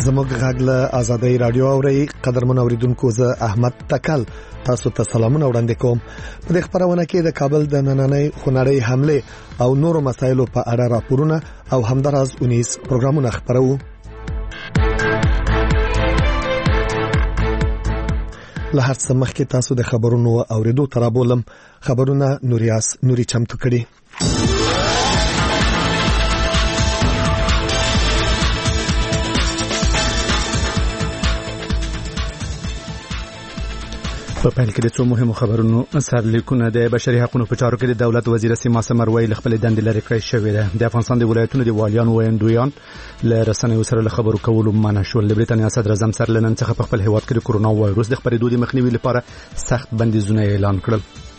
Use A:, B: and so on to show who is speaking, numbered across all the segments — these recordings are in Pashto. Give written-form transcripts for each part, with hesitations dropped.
A: زموږ غږ له آزادۍ رادیو اوري. قدرمن اوریدونکو، زه احمد تکل تاسو ته سلامونه وړاندې کوم. په دې خبرونه کې د کابل د نننۍ خونړۍ حمله او نورو مسایلو په اړه راپورونه او همداراز 19 پروګرامونه خبرو. له هر څه مخکې تاسو د خبرونو اوریدو ترابولم. خبرونه نوري چمتو کړي. په پیل کې د څو مهمو خبرونو سرلیکونه. د بشري حقوقو په چارو کې د دولت وزیر سیما سمروي خپل دندې لري کړې شوې ده. د افغانستان د ولایتونو د والیانو ویندویان له رسنیو سره خبرو کولو منع شول. د بریټانیا صدر اعظم سر لنن څخه په خپل هیواد کې د کورونا وایروس د خپرېدو د مخنیوي لپاره سخت بندیزونه اعلان کړل.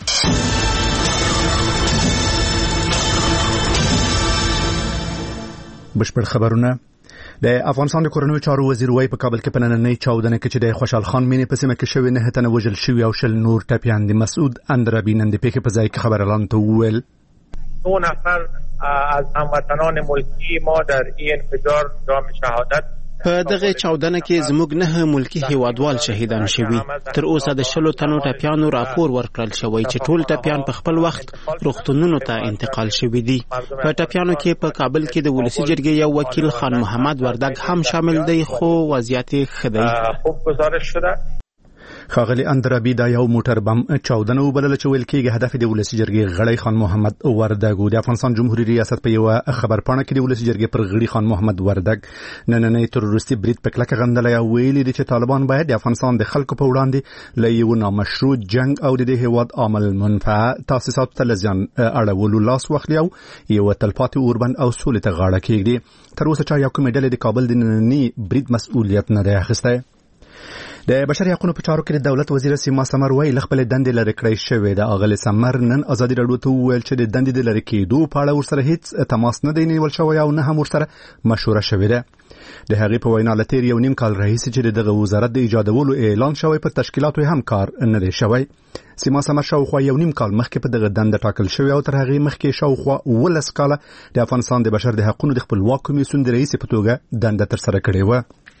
A: بشپړ خبرونه. د افغانستان د کورنیو چارو وزیر وای په کابل کې په نننۍ چاودنه کې چې د خوشحال خان مینې په سیمه کې شوی نه تنه وژل شوی او شل نور ټپیان دي. مسعود اندرابی نن د پیښې په ځای کې خبر اعلان ته وویل
B: 2 نفر از هموطنان ملکی ما در این انفجار جام شهادت
C: په دغه چاودنه کې زموږ نه ملکی هیوادوال شهیدان شوي. تر اوسه د 10 تنو ټپیانو راپور ورکړل شوی چې ټول ټپیان په خپل وخت روغتونونو ته انتقال شوي دي. په ټپیانو کې په کابل کې د ولسی جرګې یو وکیل خان محمد وردګ هم شامل دی، خو وضعیت ښه دی.
B: خوب گزارش شده.
A: خاغلی اندرابی دا یو موټر بم چاودنه وبلل چې ویل کېږي هدف د ولسی جرګې غړی خان محمد وردګ. د افغانستان جمهوریت ریاست په یو خبرپاڼه کې د ولسی جرګې پر غړي خان محمد وردګ نننۍ تروریستي برید په کلکه غندلې او ویلي دي چې طالبان باید د افغانستان د خلکو په وړاندې له یو نامشروع جنگ او د هیواد عامل منفعه تاسیسات ته لزیان اړولو لاس واخلي او یو تلپاتې اوربند او سولې ته غاړه کېږدي. تر اوسه چا یو کومه ډلې د کابل د نننۍ برید مسؤلیت نه دی اخیستی. د بشري حقوقو په چارو کې د دولت وزیر سیما سمروي خپل دندې لري کړې شوې ده. اغلی سمر نن ازادي راډیو ته وویل چې د دندې د لري کېدو په اړه ورسره هیڅ تماس نه دی نیول شوی او نه هم ورسره مشوره شوې ده. د هغې په وینا لتیر یو نیم کال راهیسې چې دغه وزارت د ایجادولو اعلان شوی په تشکیلاتو هم کار نه دی شوی. سیما سمر شاوخوا یو نیم کال مخکې په دغه دنده ټاکل شوی او تر هغې مخکې شاوخوا 12 کاله د افغانستان د بشر د حقوقو د خپلواک کمیسیون د رئیس په توګه دنده ترسره کړې و.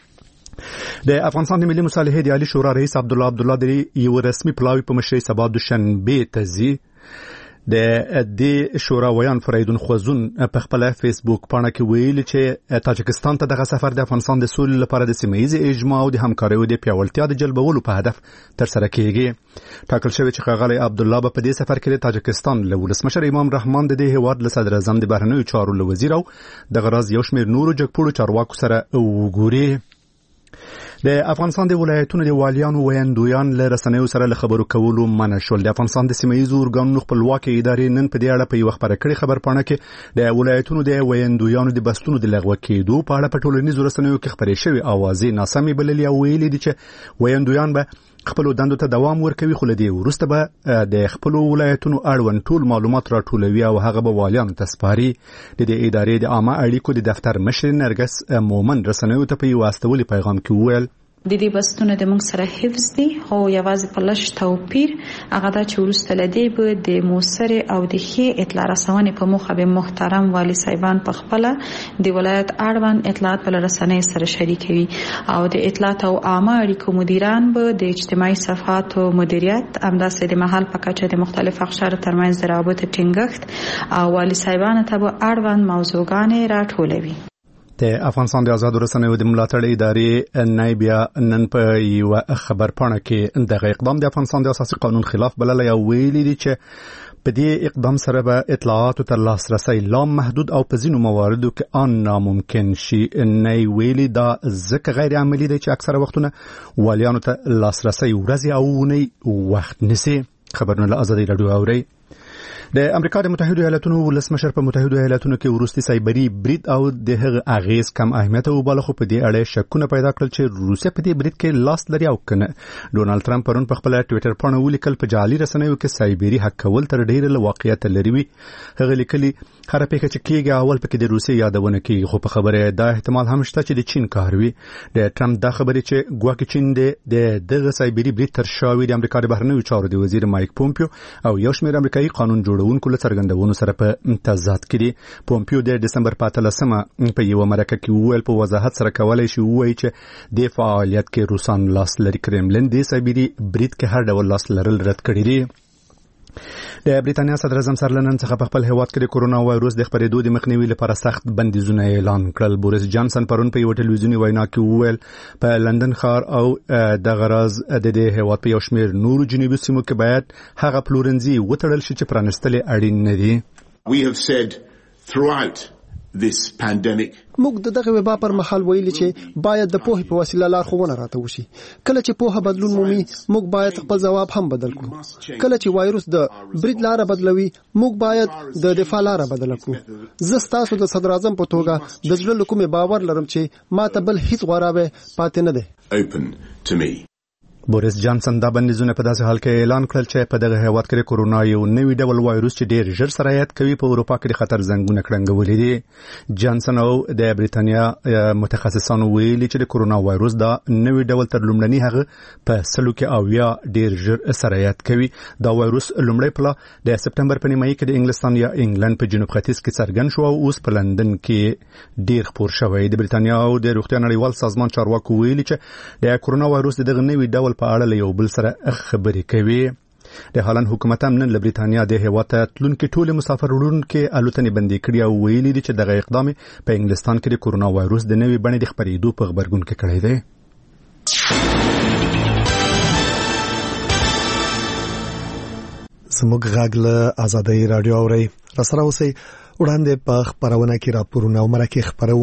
A: د افغانستان د ملي مصالحې د عالی شورا رئیس عبدالله د یو رسمي پلاوی په مشرۍ سبا دوشنبه ته ځي. د دې شورا ویان فریدون خوزون په خپل فیسبوک پاڼه کې ویلي چې تاجکستان ته دغه سفر د افغانستان د سولې لپاره د سیمه ییز اجماع او د همکاریو د پیاوړتیا د جلبولو په هدف ترسره کیږي. ټاکل شوی چې ښاغلی عبدالله په دې سفر کې د تاجکستان له ولسمشر امام رحمان د دې هیواد له صدر اعظم د بهرنیو چارو له وزیر او د غراض یو شمېر نورو جګپوړو چارواکو سره وګوري. د افغانستان د ولایتونو د والیانو ویندویان له رسنیو سره خبرو کولو منع شول. د افغانستان د سیمه ییزو ارګانونو خپلواکي ادارې نن په دې اړه په یو خبره کړې خبرپاڼه کې د ولایتونو د ویندویانو د بستونو د لغوه کېدو په اړه په ټولنیزو رسنیو کې خبرې شوې اوازې ناسمې بللې او ویلي دي چې ویندویان به خپل دندو ته دوام ورکوي، خو لدی ورسته به د خپل ولایتونو اړوند ټول معلومات راټولوي او هغه به والیانو ته سپاري. د دې ادارې د عامه اړیکو د دفتر مشر نرګس مومن رسنیو ته په یو استولي پیغام کې وویل
D: د دې بستونه د موږ سره حفظ دي، خو یوازې په لږ توپیر هغه دا چې وروسته لدی به د موثر او د ښې اطلاع رسونې په موخه به محترم والی صاحبان په خپل د ولایت اړوند اطلاعات په رسنۍ سره شریکوي او د اطلاعات او عامه اړیکو مدیران به د اجتماعي صفحاتو مدیریت همداسې د محل په کچه د مختلف اقشارو ترمنځ د روابط ټینګښت او والی صاحبانو ته به اړوند موضوعګانې راټولوي.
A: د افغانستان د آزادو رسنیو د ملاتړ ادارې نایبیا نن په یو خبرپاڼه کې دغه اقدام د افغانستان د اساسي قانون خلاف بللی او ویلي دي چې په دې اقدام سره به اطلاعاتو ته لاسرسی لا محدود او په ځینو مواردو کې ان ناممکن شي. نه ویلي دا ځکه غیر عملي دی چې اکثره وختونه والیانو ته لاسرسی ورځې او اونۍ وخت نیسي. خبرونه له آزادۍ راډیو اورئ. د امریکا د متحده ایالاتونو ولسمشر په متحده ایالاتونو کې وروستي سایبري برید او د هغه اغیز کم اهمیت او بلخو په دې اړه شکونه پیدا کړل چې روسیه په دې برید کې لاس لري او کنه. ډونالد ټرمپ پرون په خپل ټوئیټر باندې ولیکل په جعلي رسنیو کې سایبري حق کول تر ډیره له واقعیت لري وي. هغه لیکلي هر پیښه چې کېږي اول پکې د روسیې یادونه کېږي، خو په خبره دا احتمال هم شته چې د چین کار وي. د ټرمپ دا خبره چې ګواکې چین دغه سایبري برید تر شا وي د امریکا د بهرنیو چارو د وزیر مایک پومپیو او یو شمېر امریکایي قانون قانون جوړونکو له څرګندونو سره په تضاد کې دي. پومپیو د دسمبر په 13 په یو مرکه کې وویل په وضاحت سره کولای شي ووایي چې د فعالیت کې روسان لاس لري. کرملن د سایبری برید کې هر ډول لاس لرل رد کړی دی. د بریټانیا صدر اعظم سر لنن څخه په خپل هیواد کې د کورونا وایروس د خپرېدو د مخنیوي لپاره سخت بندیزونه اعلان کړل. بوریس جانسن پرون په یو ټلویزیونی وینا کې وویل په لندن ښار او د غراز د دې هیواد په یو شمېر نورو جنوبي سیمو کې باید هغه پلورنځي وتړل شي چې پرانستل اړین نه دي.
E: We have said throughout this pandemic
F: موږ د دغه وبا پر مهال ویلي چې باید د پوهې په وسیله لارښوونه راته وشي. کله چې پوهه بدلون مومي موږ باید خپل ځواب هم بدل کړو. کله چې وایروس د برید لار بدلوي موږ باید د دفاع لار بدل کړو. زه ستاسو د صدر اعظم په توګه د زړه له کومې باور لرم چې ما ته بل هیڅ غوړاوی پاتې نه دی.
E: open to me.
A: بوریس جانسن دا بندیزونه په داسې حال کې اعلان کړل چې په دغه هیواد کې کورونا یو نوی ډول وایروس چې ډېر ژر سرایت کوي په اروپا کې د خطر زنګونه کړنګولې دي. جانسن او د بریټانیا متخصصانو ویلي چې د کورونا وایروس دا نوی ډول تر لومړني هغه په سلو کې او یا ډېر ژر سرایت کوي. دا وایروس لومړی پله د سپتمبر په نیمایي کې د انګلستان یا انګلند په جنوب ختیځ کې څرګند شو او اوس په لندن کې ډېر خپور شوی. د بریټانیا او د روغتیا نړیوال سازمان چارواکو ویلي چې د کورونا وایروس دغه نوی ډول په اړه له یو بل سره خبرې کوي. د هالند حکومت هم نن له بریټانیا د هیواد ته تلونکي ټول مسافر وړونکي الوتنې بندي کړي او ویلي دي چې دغه اقدام په انګلستان کې د کورونا وایروس د نوې بڼې د خپرېدو په غبرګون کې کړی دی.
F: زموږ غږ له آزادۍ رادیو اورئ. راسره اوسئ. وړاندې په خپرونه کې راپورونه او مرکې خپرو.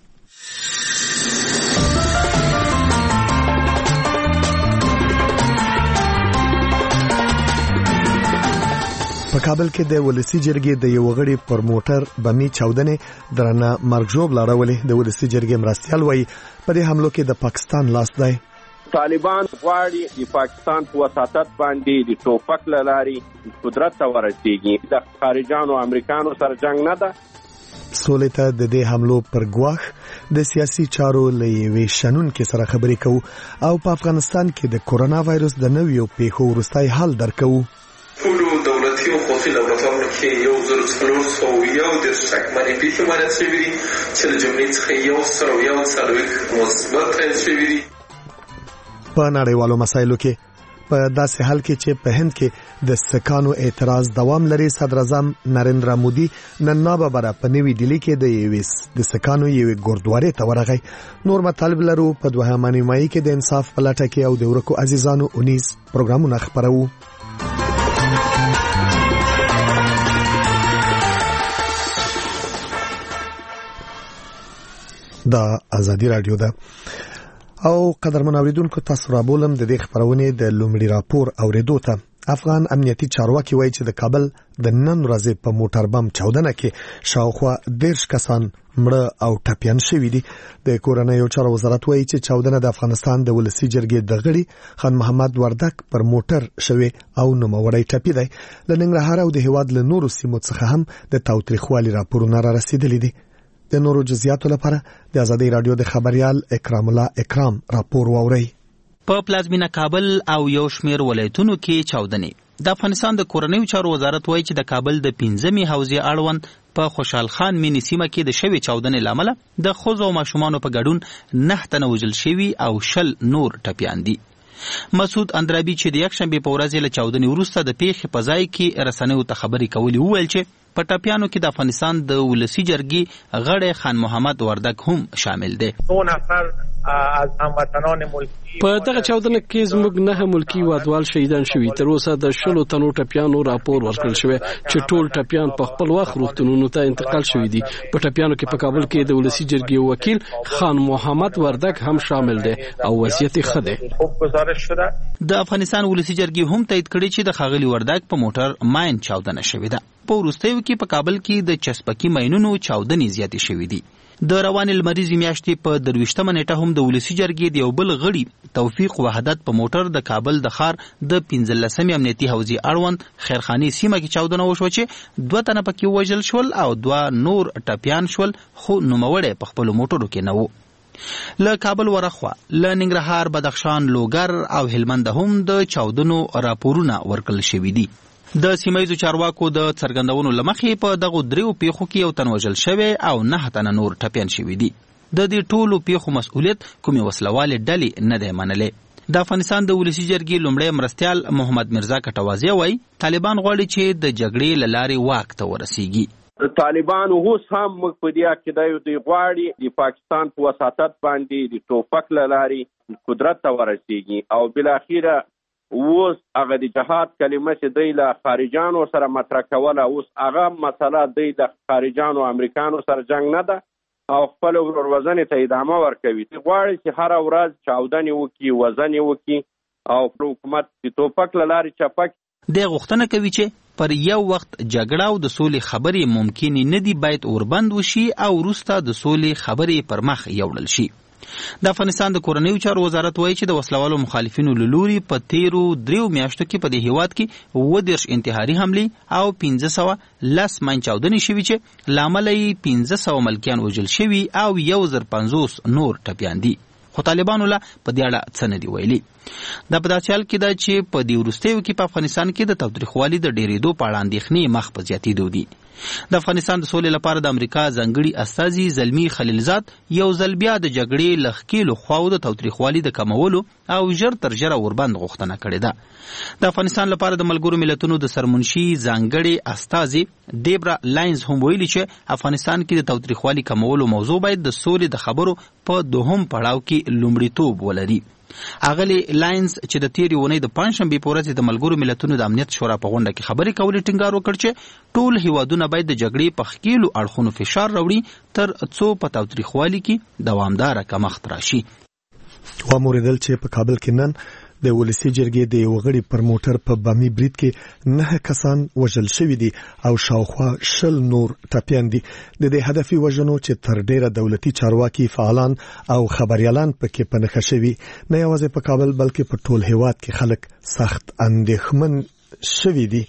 F: په کابل کې د ولسی جرګې د یو غړي پر موټر بمي چاودنې درنه مرګ ژوب لاړولې. د ولسی جرګې مرستيال وایي په دې حملو کې د پاکستان لاس دی.
G: طالبان غواړي د پاکستان په وساطت باندې د ټوپک لاري قدرت ته ورسیږي. د خارجانو امریکانو سره جنگ نه ده.
F: سولې ته د دې حملو پر ګواښ د سیاسي چارو لوي شنن کې سره خبرې کوو او په افغانستان کې د کورونا وایروس د نویو پیښو وروستۍ حال درکو.
H: ټولو دولتي او خصوصي لابراتوارونو کې 1401 شکمنې پیښې معاینه شوې دي چې له جملې څخه 140 مثبت تایید شوي دي.
F: په نړیوالو مسایلو کې په داسې حال کې چې په هند کې د سکانو اعتراض دوام لري، صدر اعظم نریندرا مودي نن ناببره په نوې ډیلی کې د سکانو یوې ګوردوارې ته ورغی. نور مطالب لرو په دوهمه نیمایي کې د انصاف په لټه کې او د ورکو عزیزانو 19 پروګرامونه خپرو. دا آزادی رادیو ده او قدرمن اوریدونکو تاسو را بولم د دې خبرونه د لومړي راپور اوریدو ته. افغان امنیتي چارواکي وایي چې د کابل د نن ورځې په موټر بم چاودنه کې شاوخوا 10 کسان مړه او ټپيان شوي دي. د کورنیو چارو وزارت وایي چې چاودنه د افغانستان د ولسی جرګې د غړي خان محمد وردک پر موټر شوی او نوموړی ټپي دی. له ننګرهار او د هیواد له نورو سیمو څخه هم د تاوتریخوالي راپورونه را رسیدلي دي. د نورو جزئیاتو لپاره د آزادۍ رادیو د خبريال اکرام الله اکرام راپور واوري.
I: په پلازمینه کابل او یو شمېر ولایتونو کې چاودنې. د افغانستان د کورنیو چارو وزارت وایي چې د کابل د 15مې حوزې اړوند په خوشحال خان مینی سیمه کې د شوی چاودنې لامل د ښځو او ماشومانو په ګډون 9 تنه وژل شوي او 10 نور ټپيان دي. مسعود اندرابي چې د یکشنبه په ورځ له چاودنې وروسته د پیښې په ځای کې رسنیو ته خبرې کولې وویل چې په ټپيانو کې د افغانستان د ولسی جرګې غړی خان محمد وردک هم شامل دی.
B: 2 نفر از هموطنان ملکی
J: په دغه چاودنه کې زموږ 9 ملکی وادوال شهیدان شوي. تر اوسه د 10 تنو ټپيانو راپور ورکړل شوی چې ټول ټپيان په خپل وخت روغتونونو ته انتقال شوي دي. په ټپيانو کې په کابل کې د ولسی جرګې وکیل خان محمد وردک هم شامل دی او وضعیت ښه دی.
I: د افغانستان ولسی جرګې هم تایید کړی چې د ښاغلي وردک په موټر ماین چاودنه شوې ده. په وروستیو کې په کابل کې د چسپکی ماینونو چاودنې زیاتې شوې دي. د روانې لمریزې میاشتې په 23مه نیټه هم د ولسی جرګې د یو بل غړي توفیق وحدت په موټر د کابل د ښار د 15مې امنیتي حوزې اړوند خیرخاني سیمه کې چاودنه وشوه چې 2 تنه پکې وژل شول او 2 نور ټپيان شول، خو نوموړی په خپل موټرو کې نه و. له کابل ورخوا له ننګرهار، بدخشان، لوګر او هلمند هم د چاودنو راپورونه ورکړل شوي دي. د سیمایي چارواکو د څرګندونو لمخې په دغه دریو پیښو کې یو تن وژل شوی او 9 تنه نور ټپیان شوي دي. د دې ټولو پیښو مسؤلیت کومې وسلوالې ډلې نه دی منلی. د افغانستان د ولسي جرګې لومړی مرستیال محمد مرزا کټوازی وایي طالبان غواړي چې د جګړې له لارې واک ته ورسیږي.
G: طالبان اوس هم موږ په دې عقیده یو دوی غواړي د پاکستان په وساطت باندې د ټوپک له لارې قدرت ته ورسیږي او بالاخره اوس هغه د جهاد کلمه چې دوی له خارجانو سره مطرح کوله اوس هغه مسله دوی د خارجانو امریکانو سره جنگ نه ده او خپل وروروزنې ته ادامه ورکوي. غواړي چې هر ورځ چاودنې وکړي وزنې وکړي او پر حکومت د ټوپک له لارې چپک.
I: د غوښتنه کوي چې پر یو وخت جګړه او د سولې خبرې ممکن نه دي باید اوربند وشي او وروسته د سولې خبرې پر مخ یوړل شي. د افغانستان د کورنیو چارو وزارت وایي چې د وسلوالو مخالفینو له لوري په تیرو 3 میاشتو کې په دې هیواد کې 29 انتحاري حملې او 1510 ماین چاودنې شوي چې له امله یې 1500 ملکیان وژل شوي او 1050 نور ټپیان دي. خو طالبانو لا په دې اړه څه نه دي ویلي. دا په داسې حال کې ده چې په دې وروستیو کې په افغانستان کې د تاوتریخوالي د ډېرېدو په اړه اندېښنې مخ په زیاتېدو دي. د افغانستان د سولې لپاره د امریکا ځانګړي استازي زلمي خلیلزاد یو ځل بیا د جګړې له ښکېلو خواو د تاوتریخوالي د کمولو او ژر تر ژره وربند غوښتنه کړې ده. د افغانستان لپاره د ملګرو ملتونو د سرمنشي ځانګړي استازي دیبرا لاینز هم ویلي چې افغانستان کې د تاوتریخوالي کمولو موضوع باید د سولې د خبرو په دوهم پړاو کې لومړیتوب ولري. اغلی لاینز چې د تیرې اونۍ د پنځشنبې په ورځ د ملګرو ملتونو د امنیت شورا په غونډه کې خبرې کولې ټینګار وکړ چې ټول هیوادونه باید د جګړې په ښکېلو اړخونو فشار راوړي تر څو په تاوتریخوالي کې دوامداره کمښت راشي.
F: واوریدل چې په کابل کې نن د ولسي جرګې د یو غړي پر موټر په بامي برید کې 9 کسان وژل شوي دي او شاوخوا 20 نور ټپیان دي. د دې هدفي وژنو چې تر ډیره دولتي چارواکي فعالان او خبريالان پکې په نښه شوي نه یوازې په کابل بلکې په ټول هیواد کې خلک سخت اندېښمن شوي دي.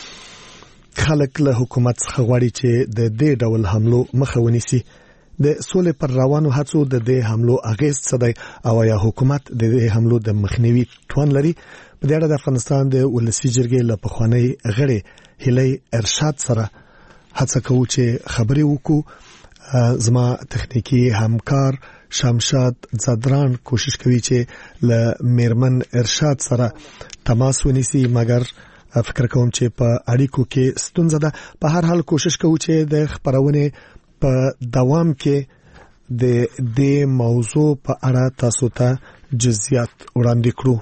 F: خلک له حکومت څخه غواړي چې د دې ډول حملو مخه ونیسي. د سولې پر روانو هڅو د دې حملو اغیز څه دی او یا حکومت د دې حملو د مخنیوي توان لري؟ په دې اړه د افغانستان د ولسي جرګې له پخوانی غړي هیلۍ ارشاد سره هڅه کوو چې خبرې وکړو. زما تخنیکی همکار شمشاد زدران کوشش کوي چې له میرمن ارشاد سره تماس ونیسي مګر فکر کوم چې په اړیکو کې ستونزه ده. په هر حال کوشش کوو چې د خبرونه په دوام کې د دې موضوع په اړه تاسو ته جزئیات وړاندې کړو.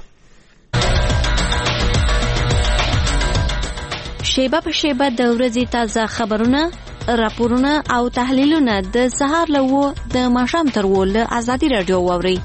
K: شیبه په شیبه د ورځې تازه خبرونه، راپورونه او تحلیلونه د سهار له 9 د ماښام تر 10 له ازادي رادیو واورئ.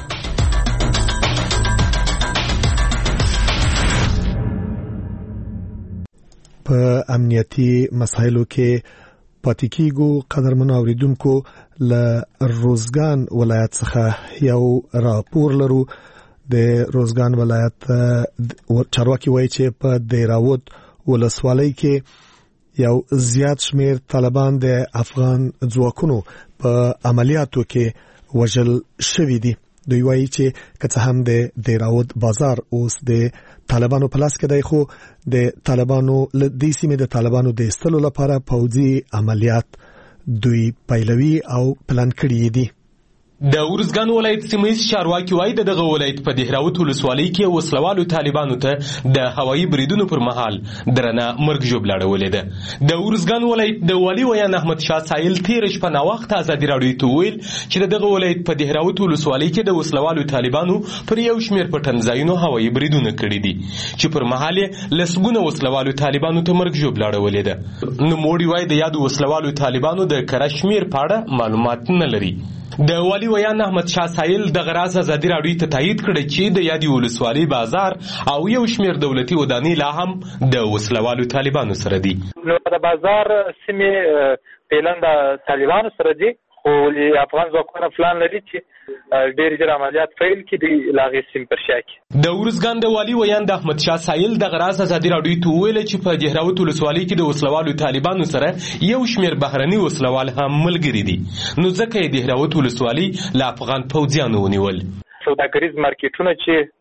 F: په امنیتي مسایلو کې پاتې کیږو. قدرمن اوریدونکو له روزګان ولایت څخه یو راپور لرو. د روزګان ولایت چارواکي وایي چې په دیراود ولسوالۍ کې یو زیات شمیر طالبان د افغان ځواکونو په عملیاتو کې وژل شوي دي. دوی وایي چې که څه هم د دیراود بازار اوس د طالبانو په لاس کې دی خو د طالبانو له دې سیمې د طالبانو د ایستلو لپاره پوځي عملیات دوی پیلوي او پلان کړي دي.
L: د ورزګان ولایت سیمه‌یز چارواکي وایي دغه ولایت په دهراوت ولسوالۍ کې وسلوالو طالبانو ته د هوایي بریدونو پر مهال درنه مرګ ژوبله اړولې ده. د ورزګان ولایت د والي ویان احمد شاه سایل تیر شپه نا وخت ازادي راډیو ته ویل چې دغه ولایت په دهراوت ولسوالۍ کې د وسلوالو طالبانو پر یو شمیر پټنځایونو هوایي بریدونه کړي دي چې پر مهال لسګونه وسلوالو طالبانو ته مرګ ژوبله اړولې ده. نو موړي وایي د یادو وسلوالو طالبانو د کشمیر په اړه معلومات نه لري. د والی ویان احمد شاه سایل د غراز ازادي راډیو ته تایید کړی چې د یادی ولسوالۍ بازار او یو شمیر دولتي ودانۍ لا هم د وسلوالو طالبانو سره دي.
B: نو د بازار سیمه پیلند طالبانو سره دي خو افغان ځواکونه پلان لري چې ډېر ژر عملیات پیل کړي د لاغې سیم پر شا کې.
L: د ورزګان د والی ویان د احمد شاه سایل د غراز ازادي راډیو ته ویل چې په دهراوت ولسوالۍ کې د وسلوالو طالبانو سره یو شمیر بهرني وسلوال هم ملګري دي. نو ځکه یې دهراوت ولسوالۍ له افغان پوځیانو ونیول.
B: سوداګریز مارکیټونه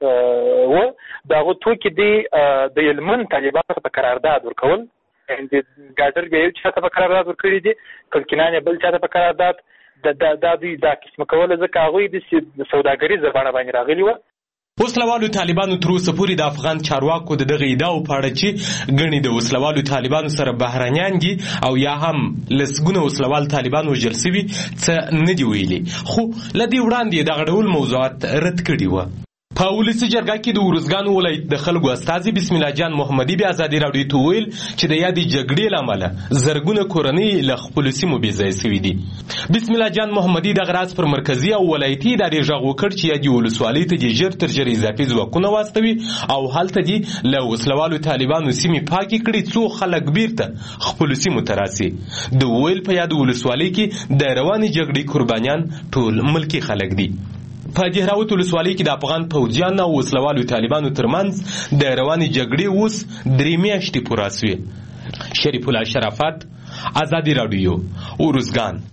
B: چې و دغه توکي د یلمن طالبانو په قرارداد ورکول د ګاډر به یو چاته په قرارداد ورکړي دي کلکینانه بل چاته په قرارداد د دوی دا قسم کوله ځکه هغوی د سوداګریز زبانه باندې راغلي و.
L: وسلوالو طالبانو تر اوسه پورې د افغان چارواکو د دغه ادعاو په اړه چې ګڼي د وسلوالو طالبانو سره بهرنیان دي او یا هم لسګونه وسلوال طالبان وژل شوي څه نه دي ویلي، خو له دې وړاندې دغه ډول موضوعات رد کړي وو. په ولسي جرګه کې د ارزګان ولایت د خلکو استازي بسم الله جان محمدي بیا ازادي راډیو ته ویل چې د یادې جګړې له امله زرګونه کورنۍ له خپلو سیمو بېځایه شوي دي. بسم الله جان محمدي دغه راز پر مرکزي او ولایتي ادارې غږ وکړ چې یادې ولسوالۍ ته دې ژر تر ژره اضافي ځواکونه واستوي او هلته دې له وسلوالو طالبانو سیمې پاکې کړي څو خلک بیرته خپلو سیمو ته راسي. د ویل په یادې ولسوالۍ کې د روانې جګړې قربانیان ټول ملکي خلک دي. په دهراوت ولسوالۍ کې د افغان پوځیان او وسلوالو طالبانو ترمنځ د روانې جګړې اوس 3 میاشتې پوره شوې. شریف الله شرافت، ازادي راډیو، ارزګان.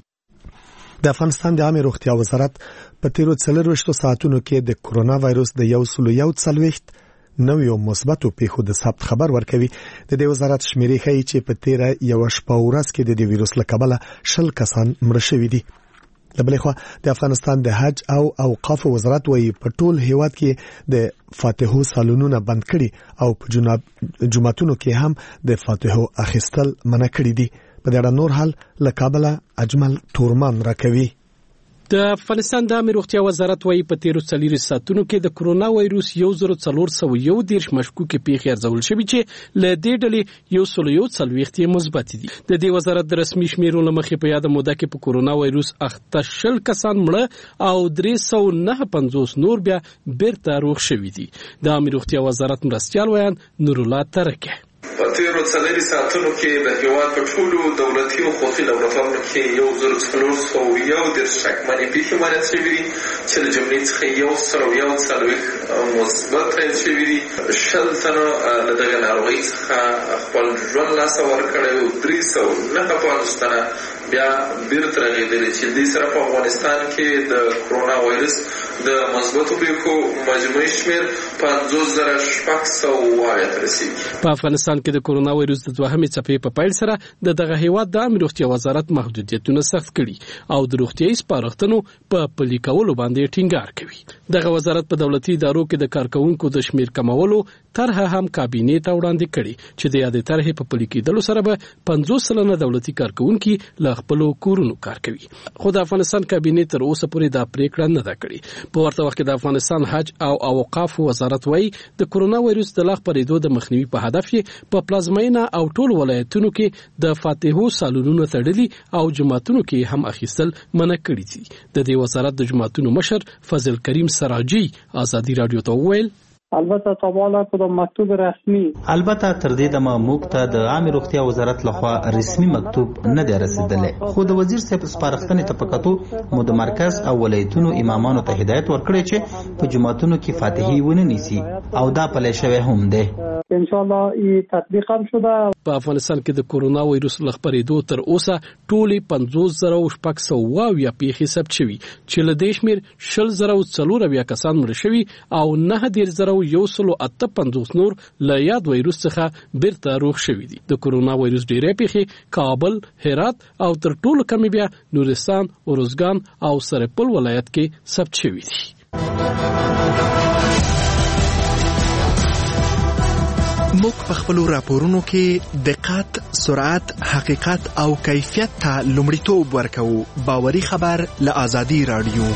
F: د افغانستان د عامه روغتیا وزارت په تیرو 24 ساعتونو کې د کرونا وایروس د 140 نویو مثبتو پیښو د ثبت خبر ورکوي. د دې وزارت شمیرې ښیي چې په تیره یو شپه ورځ کې د دې وایروس له کبله 10 کسان مړه شوي دي. د بلې خوا د افغانستان د حج او اوقاف وزارت وایي په ټول هیواد کې د فاتحو سالونونه بند کړي او په جمعتونو کې هم د فاتحو اخیستل منع کړي دي. په دې اړه نور حال له کابل اجمل تورمان راکوي.
J: د افغانستان د عامه روغتیا وزارت وايي په تیرو 40 ساعتونو کې د کرونا وایروس 1401 مشکوکې پیښې ارزول شوې چې له دې ډلې 140 مثبت دي. د دې وزارت د رسمي شمیرو له مخې په یاد موده کې په کرونا وایروس 80 کسان مړه او 359 نور بیا بیرته روغ شوي دي. د عامه روغتیا وزارت مرستیال ویان نور الله ترکه
H: په تیرو 40 ساعتونو کې د هیواد په ټولو دولتي او خصوصي لابراتوارونو کې 1401 شکمنې پیښې معاینه شوې دي چې د جملې څخه 140 مثبت تایید شوي دي. 10 تنو له دغه ناروغۍ څخه خپل ژوند لاسته ورکړی او 359 تنه بیا بیرته راغلي چې دې سره په افغانستان کې د کرونا وایرس د مثبتو پیښو مجموعي شمېر 50,600 ته رسیږي.
J: په افغانستان کې د کرونا وایروس د دوهمې څپې په پیل سره دغه هیواد د عامه روغتیا وزارت محدودیتونه سخت کړي او د روغتیايي سپارښتنو په پلي کولو باندې ټینګار کوي. دغه وزارت په دولتي ادارو کې د کارکونکو د شمیر کمولو طرحه هم کابینې ته وړاندې کړي چې د یادې طرحې په پلي کېدلو سره به 50% دولتي کارکونکي له خپل کورونو کار کوي. خو د افغانستان کابینې تر اوسه پورې دا پریکړه نه ده کړې. په ورته وخت کې د افغانستان حج او اوقاف وزارت وايي د کرونا وایروس د لا خپرېدو د مخنیوي په هدف یې په پلازمینه او ټول ولایتونو کې د فاتحو سالونونو تړلي او جماعتونو کې هم اخیستل منع کړي دي. د دې وزارت د جماعتونو مشر فضل کریم سراجي ازادي راډیو ته وویل
M: البته تابعه کدام مکتوب رسمی
I: البته تر دې د موږ ته د عامه روغتیا وزارت لخوا رسمي مکتوب نه دی رسیدلی، خو د وزیر صاحب سپارښتنې ته پکاتو مو د مرکز او ولایتونو امامانو ته هدایت ورکړی چې په جماعتونو کې فاتحي ونه نیسي او دا پلی شوی هم دی.
M: ان شاء الله ای تطبیق هم شده.
J: په افغانستان کې د کرونا وایروس له خپرېدو تر اوسه ټولې 50,600 پیښې ثبت شوي چې له دې شمېر 20,400 کسان مړه شوي او 9,158 نور له یاد وایروس څخه بیرته روغ شوي دي. د کرونا وایروس ډېرې پیښې کابل، هرات او تر ټولو کمې بیا نورستان، ارزګان او سرپل ولایت کې ثبت شوي دي.
N: موږ په خپل راپورونو کې دقت، سرعت، حقیقت او کیفیت ته لومړیتوب ورکوو. باوري خبر له ازادي راډیو.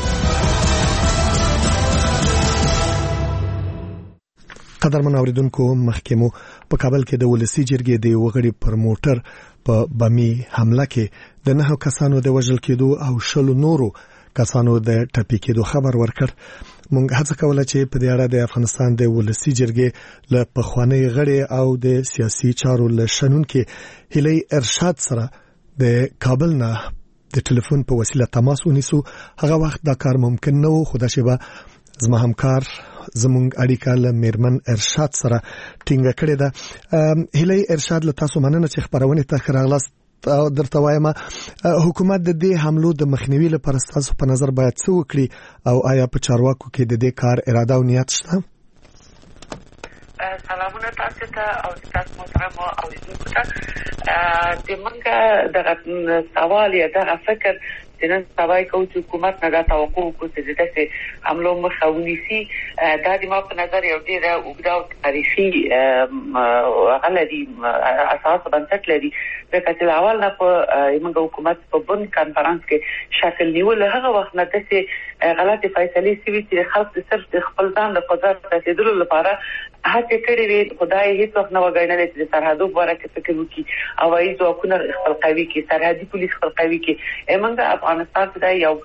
F: قدرمن اوریدونکو، مخکمو په کابل کې د ولسی جرګې د وغړي پر موټر په بمي حمله کې د 9 کسانو د وژل کېدو او 10 نورو کسانو د ټپي کېدو خبر ورکړ. مونږ هڅه کوله چې په دې اړه د افغانستان د ولسی جرګې له پخوانی غړي او د سیاسي چارو له شنونکو هلي ارشاد سره د کابل نه د ټلیفون په وسیله تماس ونیسو. هغه وخت دا کار ممکن نه و، خو دا شی به زما همکار زمونږ اړیکه له میرمن ارشاد سره ټینګه کړې ده. هلي ارشاد له تاسو مننه چې خبرونه ته راغلاست. درته وایم حکومت د دې حملو د مخنیوي لپاره ستاسو په نظر باید څه وکړي او آیا په چارواکو کې د دې کار اراده او نیت شته؟
O: سلامونه تاسو ته او تاسو محترم اوریدونکو ته د منګه دغه سوال یا دغه فکر نن سبا کوم چې حکومت نه دا توقع کوي چې دغه عملو مخاوني سي دا د ما په نظر یو ډیر اوږده تاریخي غلطي اساس بنسټ لري ځکه چې اول نه په موږ حکومت په بند کانفرنس کې شکل نیول هغه وخت نه دسه غلطي فیصله سوي چې خلک صرف د خپل ځان د قدرت رسیدلو لپاره هڅه کړې وي خدای هیڅ وخت نه وګڼل چې سرحدو برکت فکر وکړي او ایز حکومت خپل قوي کې سرحدي پولیس خپل قوي کې موږ افغانستان ته یو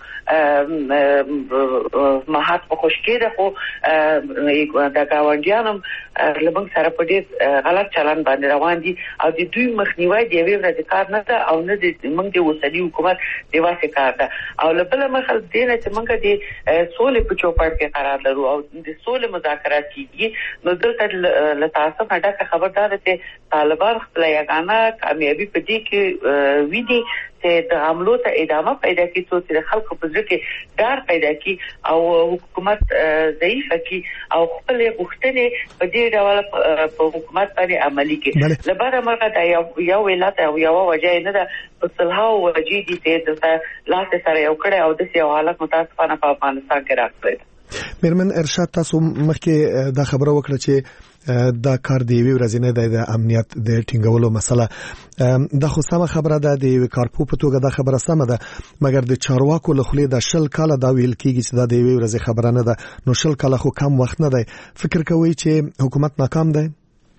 O: مهات په خوشکېده خو د گاونډیانو لمن سره په دې غلط چلن باندې روان دي او د دوی مخنیوي دی ویل د کار نه ده او نه د موږ د وسلي حکومت دی واسه کار ده او لبل مخل دینه چې موږ د سولې په چوپړ کې قرار لرو او د سولې مذاکرات کیږي نو دلته له تاسو نه ډکه خبردار دي طالبان خپل یګانه کامیابی په دې کې ویدي چې د حملو ته ادامه پیدا کړي چې خلکو په ځکه ډار پیدا کړي او حکومت ضعیف کړي او خپل غوښتنې په دې ډول په حکومت باندې عملي کړي لپاره مرګه دا یو ولایت او یو وجه نه ده په صلحو وجې دي چې د لاس سره یو کړه او د سیاو حالت متاسفانه په افغانستان کې راغلی
F: میرمن ارشاد تاسو مخکې دا خبره وکړه چې دا کار دی وی ورځنه د امنیت د ټینګولو مسله د خو سمه خبره ده د کارپو په توګه دا خبره سمه ده مګر د چارواکو له خلې د شل کاله دا ویل کیږي چې دا د وی ورځې خبره نه ده نو شل کاله خو کم وخت نه دی فکر کوي چې حکومت ناکام دی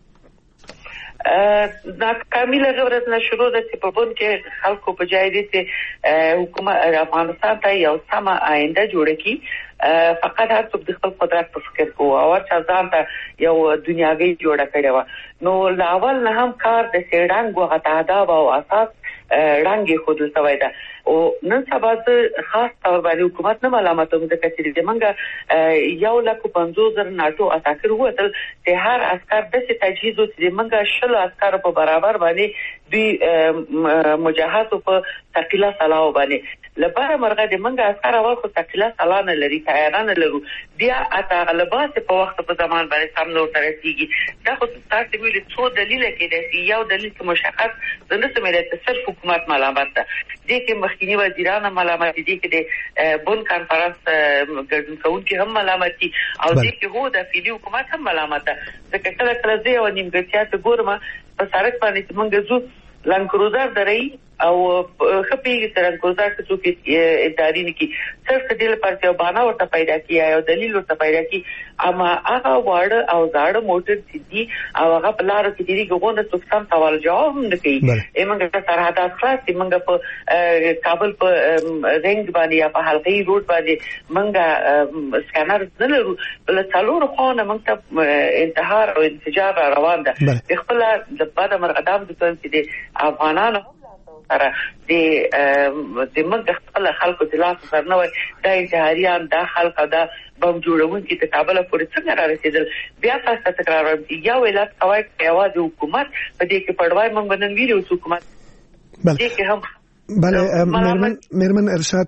O: دا کامله غوړت نه شروع ده چې په بون کې خلکو په جای دي چې حکومت افغانستان ته یو سمه آینده جوړ کړي فقط هر څوک د خپل قدرت په فکر کوي او چې ځان ته یو دنیاوی جوړ کړي و نو لاول نه هم کار د سیړنګ او غتادا او اساس رنګي خود سوي ده او نن سبا خاص تور باندې حکومت نه ملامتوم د کچې د منګه 150,000 ناتو اتاکر وته چې هر عسكر د تجهیز او د منګه شل عسكر په برابر باندې دی مجاهد په ثقيله سلاو باندې لپاره مرغه د منګه عسكر اول خو ثقيله سلانه لري تیارانه لرو بیا اته غلبات په وخت په زمان باندې سم نو ترسيږي دا خو تاسو ویل څو دلیل کې د یو دلیل مشخص د نسمه له صرف حکومت ملامت ده دي کې مخکینی وزیران ملامت دي کې د بون کانفرنس ګډون کوونکي هم ملامت دي او دي کې هو د فیلی حکومت هم ملامت ده ځکه کله کله زه او نیمګړتیا ته ګورم په سړک باندې موږ زو لانکروزر درې او خپې سره ګوزار څه کې اداري نه کی صرف د دې لپاره چې باندې ورته پیدا کیه او دلیل ورته پیدا کی اما هغه وړ او زاړه موټر دي او هغه په لار کې دي ګوند څه سم سوال جواب نه کوي ایمنګ سرحدات خلاص ایمنګ په کابل په رنګ باندې یا په حلقې روډ باندې منګه سکانر نه لرو بل څلور خو نه منګ ته انتحار او انفجار روان ده خپل د بعد مرغدام د افغانانو سره د موږ خپل خلکو د لاس سره نه وای د انتحاریان د خلک دا بم جوړونکي ته کابل پورې څنګه را رسیدل بیا تاسو تکرار یو ولایت کوي یوازې حکومت په دې کې پړوای موږ باندې ویلو حکومت دې کې هم
F: بله میرمن ارشاد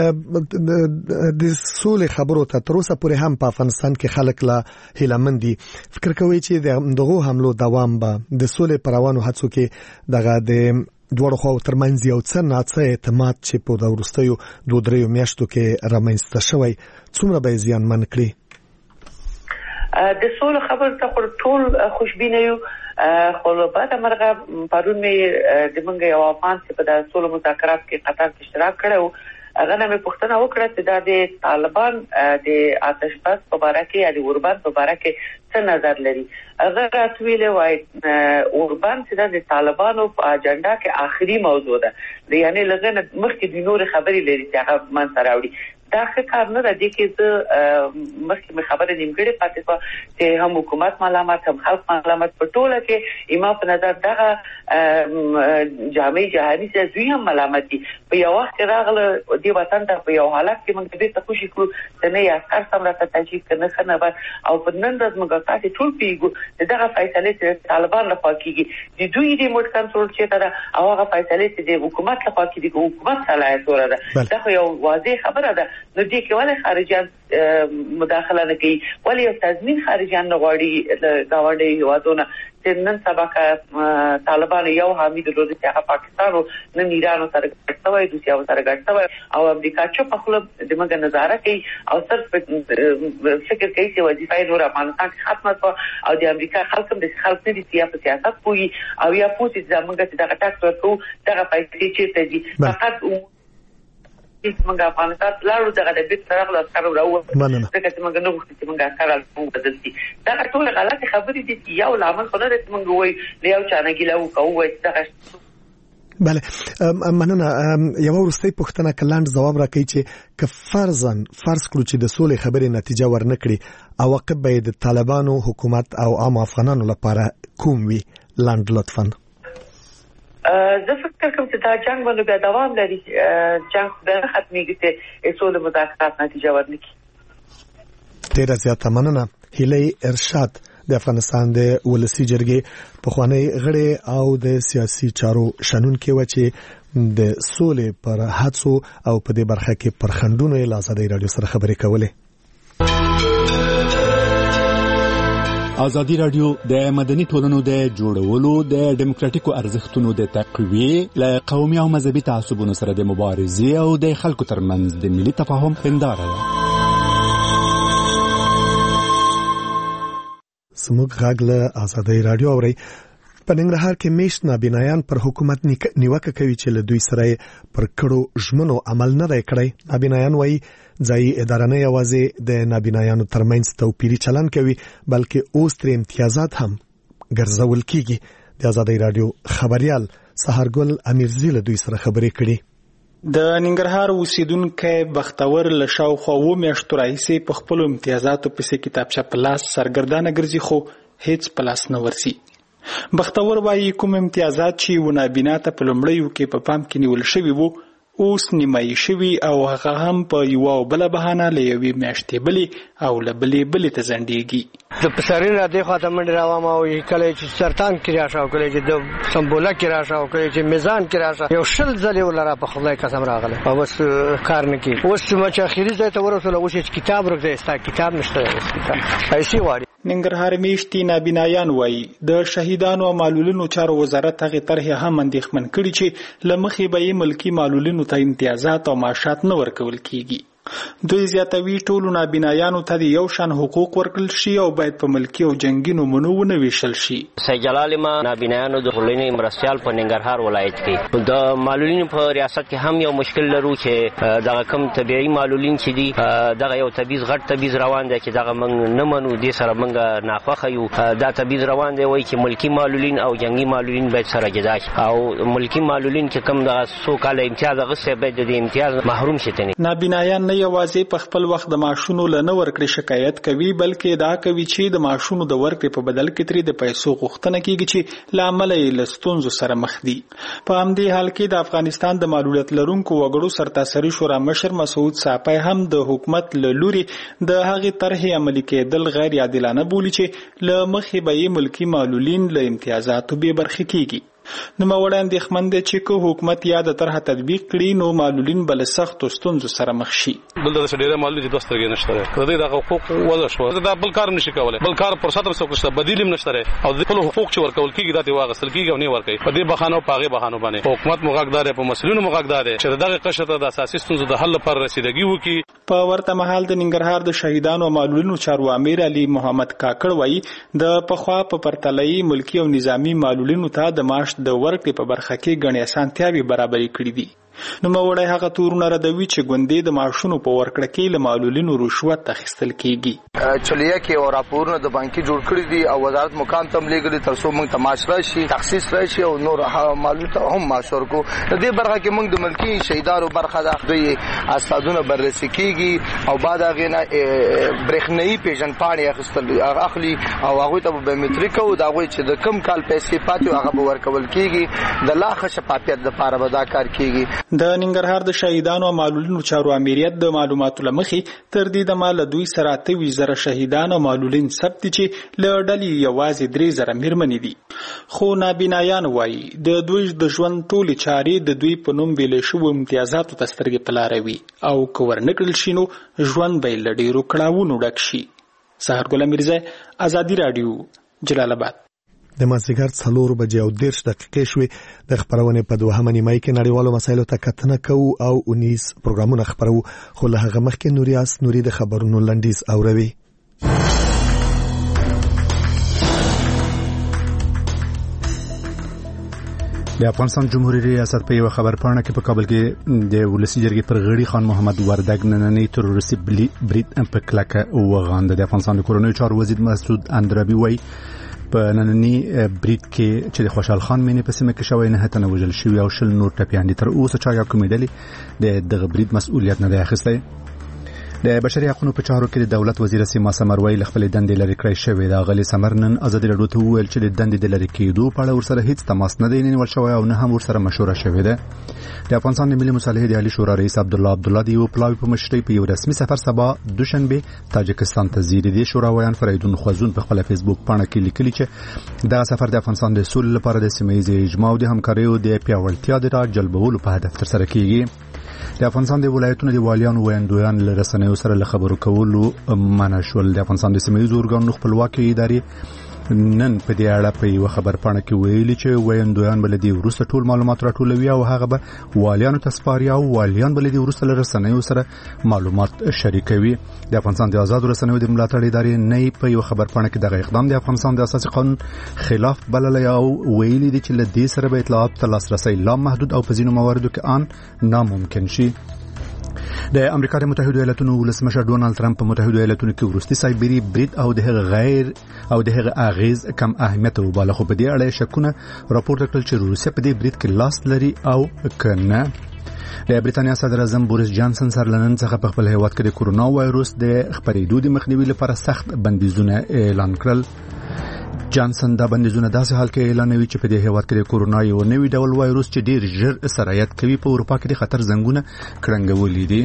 F: د سولې خبرو ته تر اوسه پورې هم په افغانستان کې خلک لا هیلمندي فکر کوي چې دغه حملو دوام به د سولې پروانو هڅو کې دغه د دوړو خو ترمنځ یو څه ناڅه اعتماد چې په دورستیو 2-3 میاشتو کې رامنځته شوی څومره به زیان من کړی
O: د سولې خبر ته ټول خوشبینه یو خو بعد مرغه پرون می د منګ یو افغان چې په د سولې مذاکرات کې قطر کې اشتراک کړو هغه نه پوښتنه وکړه چې د طالبان د آتش بس په اړه کې یا د اوربان په اړه کې څه نظر لري هغه راتویلې وای اوربان چې د طالبانو په اجنډا کې آخري موضوع ده یعنی لږه مخکې د نور خبرې لري چې هغه من سره وړي دا ښه کار نه دی کې زه مخکې خبره نیمګړې پاتې شوه چې هم حکومت ملامت هم خلک ملامت په ټوله کې ایما په نظر دغه جامع جهاني چې دوی هم ملامت دي په یو وخت راغله دی وطن ته په یو حالت کې موږ دې ته خوشي کړو چې نه یا کار سم راته تجهیز کنه خنه او په نن ورځ موږ تاسو ټول پیګو دغه فیصله چې طالبان لخوا کیږي د دوی ریموټ کنټرول چې دا او هغه فیصله چې د حکومت لخوا کیږي حکومت صلاحیت ورته دا یو واضح خبره ده نو دې کې ولې خارجيان مداخله نه کوي ولې یو تضمین خارجيان نه غواړي گاونډي هیوادونه چې نن سبا طالبان یو حامد درلود چې هغه پاکستان او نن ایران سره ګټوي دوی سره ګټوي او امریکا چې په خپل دماغ نظارت کوي او صرف فکر کوي چې وظیفه نور افغانستان ختمه او د امریکا خلک د خلک د سیاست کوي او یا پوښتنه زمونږ چې دغه ټاکس ورکو دغه پیسې چې دي فقط موږ افغانستان لاړو دغه د بیت سره له سره راو ځکه چې موږ نه غوښتو چې موږ سره له بدل شي دا ټول غلط خبرې دي چې یو لامل خو نه دی چې موږ وایو له یو چا نه ګیله وکړو دغه
F: بله مننه یو وروستۍ پوښتنه کلاند جواب راکړي چې که فرض کړو چې د سولې خبرې نتیجه ورنکړي عواقب به د طالبانو حکومت او عام افغانانو لپاره کوم وي لاند لطفا
O: زه فکر کوم چې دا جنگ باندې بیا دوام لري جنگ به ختمېږي چې ټول مذاکرات نتیجه ورنکړي
F: ډیره زیاته مننه هیلې ارشاد د افغانستان د ولسی جرګې پخوانی غړي او د سیاسي چارو شنونکي و چې د سولې پر هڅو او په دې برخه کې پر خندونو له آزادۍ رادیو سره خبرې کولې
A: آزادی رادیو د مدني ټولنو د جوړولو د ډیموکراتیکو ارزښتونو د تقویې له قومي او مذهبي تعصبونو سره د مبارزې او د خلکو ترمنځ د ملي تفاهم هنداره ده.
F: سموږ غږ له آزادی رادیو اوري. په ننګرهار کې میشت نابینایان پر حکومت نیوکه کوي چې له دوی سره پر کړو ژمنو عمل نه دی کړی. نابینایان وایي ځای اداره نه یوازې د نابینایانو ترمنځ توپیري چلن کوي بلکې اوس تر امتیازات هم ګرځول کیږي. د آزادی رادیو خبريال سحرګل امیرزی له دوی سره خبرې کړي.
P: د ننګرهار اوسیدونکو بختور له شاوخوا و میاشتو راهیسې په خپل امتیازاتو پسې کتابچه په لاس سرګردانه ګرځي خو هیڅ په لاس نه ورسي. بختور وایي کوم امتیازات چې و نابینا ته په لومړیو کې په پام کې نیول شوي وو اوس نیمایي شوي او هغه هم په یوه او بله بهانه له یوې میاشتې بلې او له بلې ته ځنډېږي.
Q: د پسرین را دې خواته منډې راوم او کله چې سرطان کې راشه او کله چې د سمبوله کې راشه او کله چې میزان کې راشه یو 10 ځلې ولره په خدای قسم راغله او بس کار نه کوي. اوس چې اخري ځای ته ورسوله اوس چې کتاب ورکړی ستا کتاب نشته پیسې غواړي.
P: ننګرهار میشتي نابینایان وایي د شهیدانو او معلولینو چارو وزارت هغې طرحې هم اندېښمن کړي چې له مخې به یې ملکي معلولینو ته امتیازات او معاشات نه ورکول کیږي. دوی زیاتوي ټولو نابینایانو ته د یو شان حقوق ورکړل شي او باید په ملکي او جنګي نومونو ونه ویشل شي.
R: سید جلال ما نابینایانو د ټولنې مرستیال په ننګرهار ولایت کې د معلولینو په ریاست کې هم یو مشکل لرو چې دغه کم طبيعي معلولین چې دي دغه یو تبعیض غټ تبعیض روان دی چې دغه موږ نه منو دې سره موږ ناخوښه یو. دا تبعیض روان دی وایي چې ملکي معلولین او جنګي معلولین باید سره جدا شي او ملکي معلولین چې کم دغه څو کاله امتیاز اخیستی باید د امتیاز محروم شي.
P: نابینایان یوازې په خپل وخت د معاشونو له نه ورکړې شکایت کوي بلکې دا کوي چې د معاشونو د ورکړې په بدل کې ترې د پیسو غوښتنه کیږي چې له امله یې له ستونزو سره مخ دي. په همدې حال کې د افغانستان د معلولیت لرونکو وګړو سرتاسري شورا مشر مسعود ساپی هم د حکومت له لوري د هغې طرحې عملي کېدل غیر عادلانه بولي چې له مخې به یې ملکي معلولین له امتیازاتو بې برخې کیږي. نوموړی اندېښمن دی چې که حکومت یا د طرحه تطبیق کړي نو معلولین به له سختو ستونزو سره مخ شي.
S: دلته داسې ډېری معلولین چې دوه سترګې نشته دی که د دوی دغه حقوق وضع شوه دا بل کار نشي کولی بل کار فرصت هم څوک نشته بدیل هم نشته دی او د خپلو حقوق چې ورکول کېږي دا ترې واخیستل کېږي او نه ورکوي په دې بهانو په هغې بهانو باندې حکومت مو غږ دا دی په مسؤلینو مو غږ دا دی چې د دغې قشر ته د اساسي ستونزو د حل لپاره رسیدګي وکړي.
P: په ورته مهال د ننګرهار د شهیدانو او معلولینو چارو امیر علي محمد کاکړ وایي د پخوا په پرتله‌یي ملکي او نظامي معلولینو ته د معاش د ورکړې په برخه کې ګڼې اسانتیاوې برابرې کړې دي. نو موړی هغه تورونه ردوي چې ګوندې د معاشونو په ورکړه کې له معلولینو رشوت اخیستل کیږي.
T: چلیه کې او راپورونه د بانکي جوړ کړی دي او وزارت مقام ته لېږلي تر څو موږ تماش راشي تخصیص راشي او نور معلول ته هم معاش ورکو. د دې برخه کې موږ د ملکی شهیدانو برخه د دوی استادونه بررسي کیږي او بعد هغه نه برېښنايي پیژنپاڼې اخلي او هغه ته بایومټریک او دا غوي چې د کم کال پیسې پاتې هغه به ورکول کیږي. د لا ښه شفافیت لپاره به دا کار کیږي.
P: د ننګرهار د شهیدانو او معلولینو چارو امریت د معلوماتو لمخې تر دې د مال دوی سره 28,000 شهیدان او معلولین ثبت چې له ډلې یوازې 3,000 میرمنې دي. خو نابینایان وایي د دوی د ژوند ټولې چارې د دوی په نوم ویلې شوو امتیازاتو ته سترګې په لاره وي او که ورنکړل شي نو ژوند به یې له ډېرو کړاوونو ډک شي. سحرګل میرزا، ازادي راډیو، جلال آباد.
F: د مازدیګر 4:30 دقیقې شوې. د خبرونې په 2مه نیمه کې نړیوالو مسایلو ته کتنه کوو او 19 پروګرامونه خبرو. خو له هغه مخکې نوري د خبرونو لنډیز اوروي.
A: د افغانستان جمهوریت ریاست په یو خبرپاڼه کې په کابل کې د ولسی جرګې پر غړي خان محمد وردګ نننی تروریستي برید په کلکه وغانده. د افغانستان کورنیو چارو وزیر مسعود اندرابي وایي په نننی برید کې چې د خوشحال خان مینې په سیمه کې شوی 9 تنه وژل شوي او 20 نور ټپیان دي. تر اوسه چا یا کومې ډلې دغه برید مسؤلیت نه دی اخیستی. د بشري حقوقو په چارو کې د دولت وزیر سیما سمروي له خپل دندې لري کړی شوی. د غلي سمرنن ازادي راډیو ته وویل چې د دندې د لري کېدو په اړه ورسره هیڅ تماس نه دی نیول شوی او نه هم ورسره مشوره شوې ده. د افغانستان ملي مصالحې د عالی شورا رئیس عبدالله دی او پلاوی په مشرۍ په یو رسمي سفر سبا دوشنبه تاجکستان ته ځي. د شوراویان فریدون خوازون په خپل فیسبوک پاڼه کې لیکلي چې دا سفر د افغانستان د سولې لپاره د سیمه اجماع او د همکاریو د پیاوړتیا د راجلبولو په هدف ترسره کیږي. د افغانستان د ولایتونو د والیانو ویاندویان له رسنیو سره له خبرو کولو منع شول. د افغانستان د سیمه ییزو ارګانونو خپلواکي ادارې نن په دې اړه په یو خبرپاڼه کې ویلي چې ویاندویان بل دي ورسته ټول معلومات راټولوي او هغه به والیانو ته سپاري او والیان بل دي ورسته له رسنیو سره معلومات شریکوي. د افغانستان د آزاد رسنیو د ملاتړ ادارې نه په یو خبرپاڼه کې دغه اقدام د افغانستان د اساسي قانون خلاف بللی او ویلي دي چې له دې سره به اطلاعات ته لاسرسي لا محدود او په ځینو مواردو کې ان ناممکن شي. د امریکا د متحده ایالاتونو ولسمشر ډونالد ترامپ په متحده ایالاتونو کې وروستي سایبری برید او د هغه اغیز کم اهمیت وباله. خو په دې اړه شکونه راپورته کړل چې روسیه په دې برید کې لاس لري او کنه. د بریتانیا صدر اعظم بوریس جانسن سره لنن څخه په خپل هیواد کې د کورونا وایروس د خپرېدو د مخنیوي لپاره سخت بندیزونه اعلان کړل. جانسن دا بندیزونه داسې حال کې اعلانوي چې په دې هیواد کې د کورونا یو نوی ډول وایروس چې ډیر ژر سرایت کوي په اروپا کې د خطر زنګونه کړنګولې دي.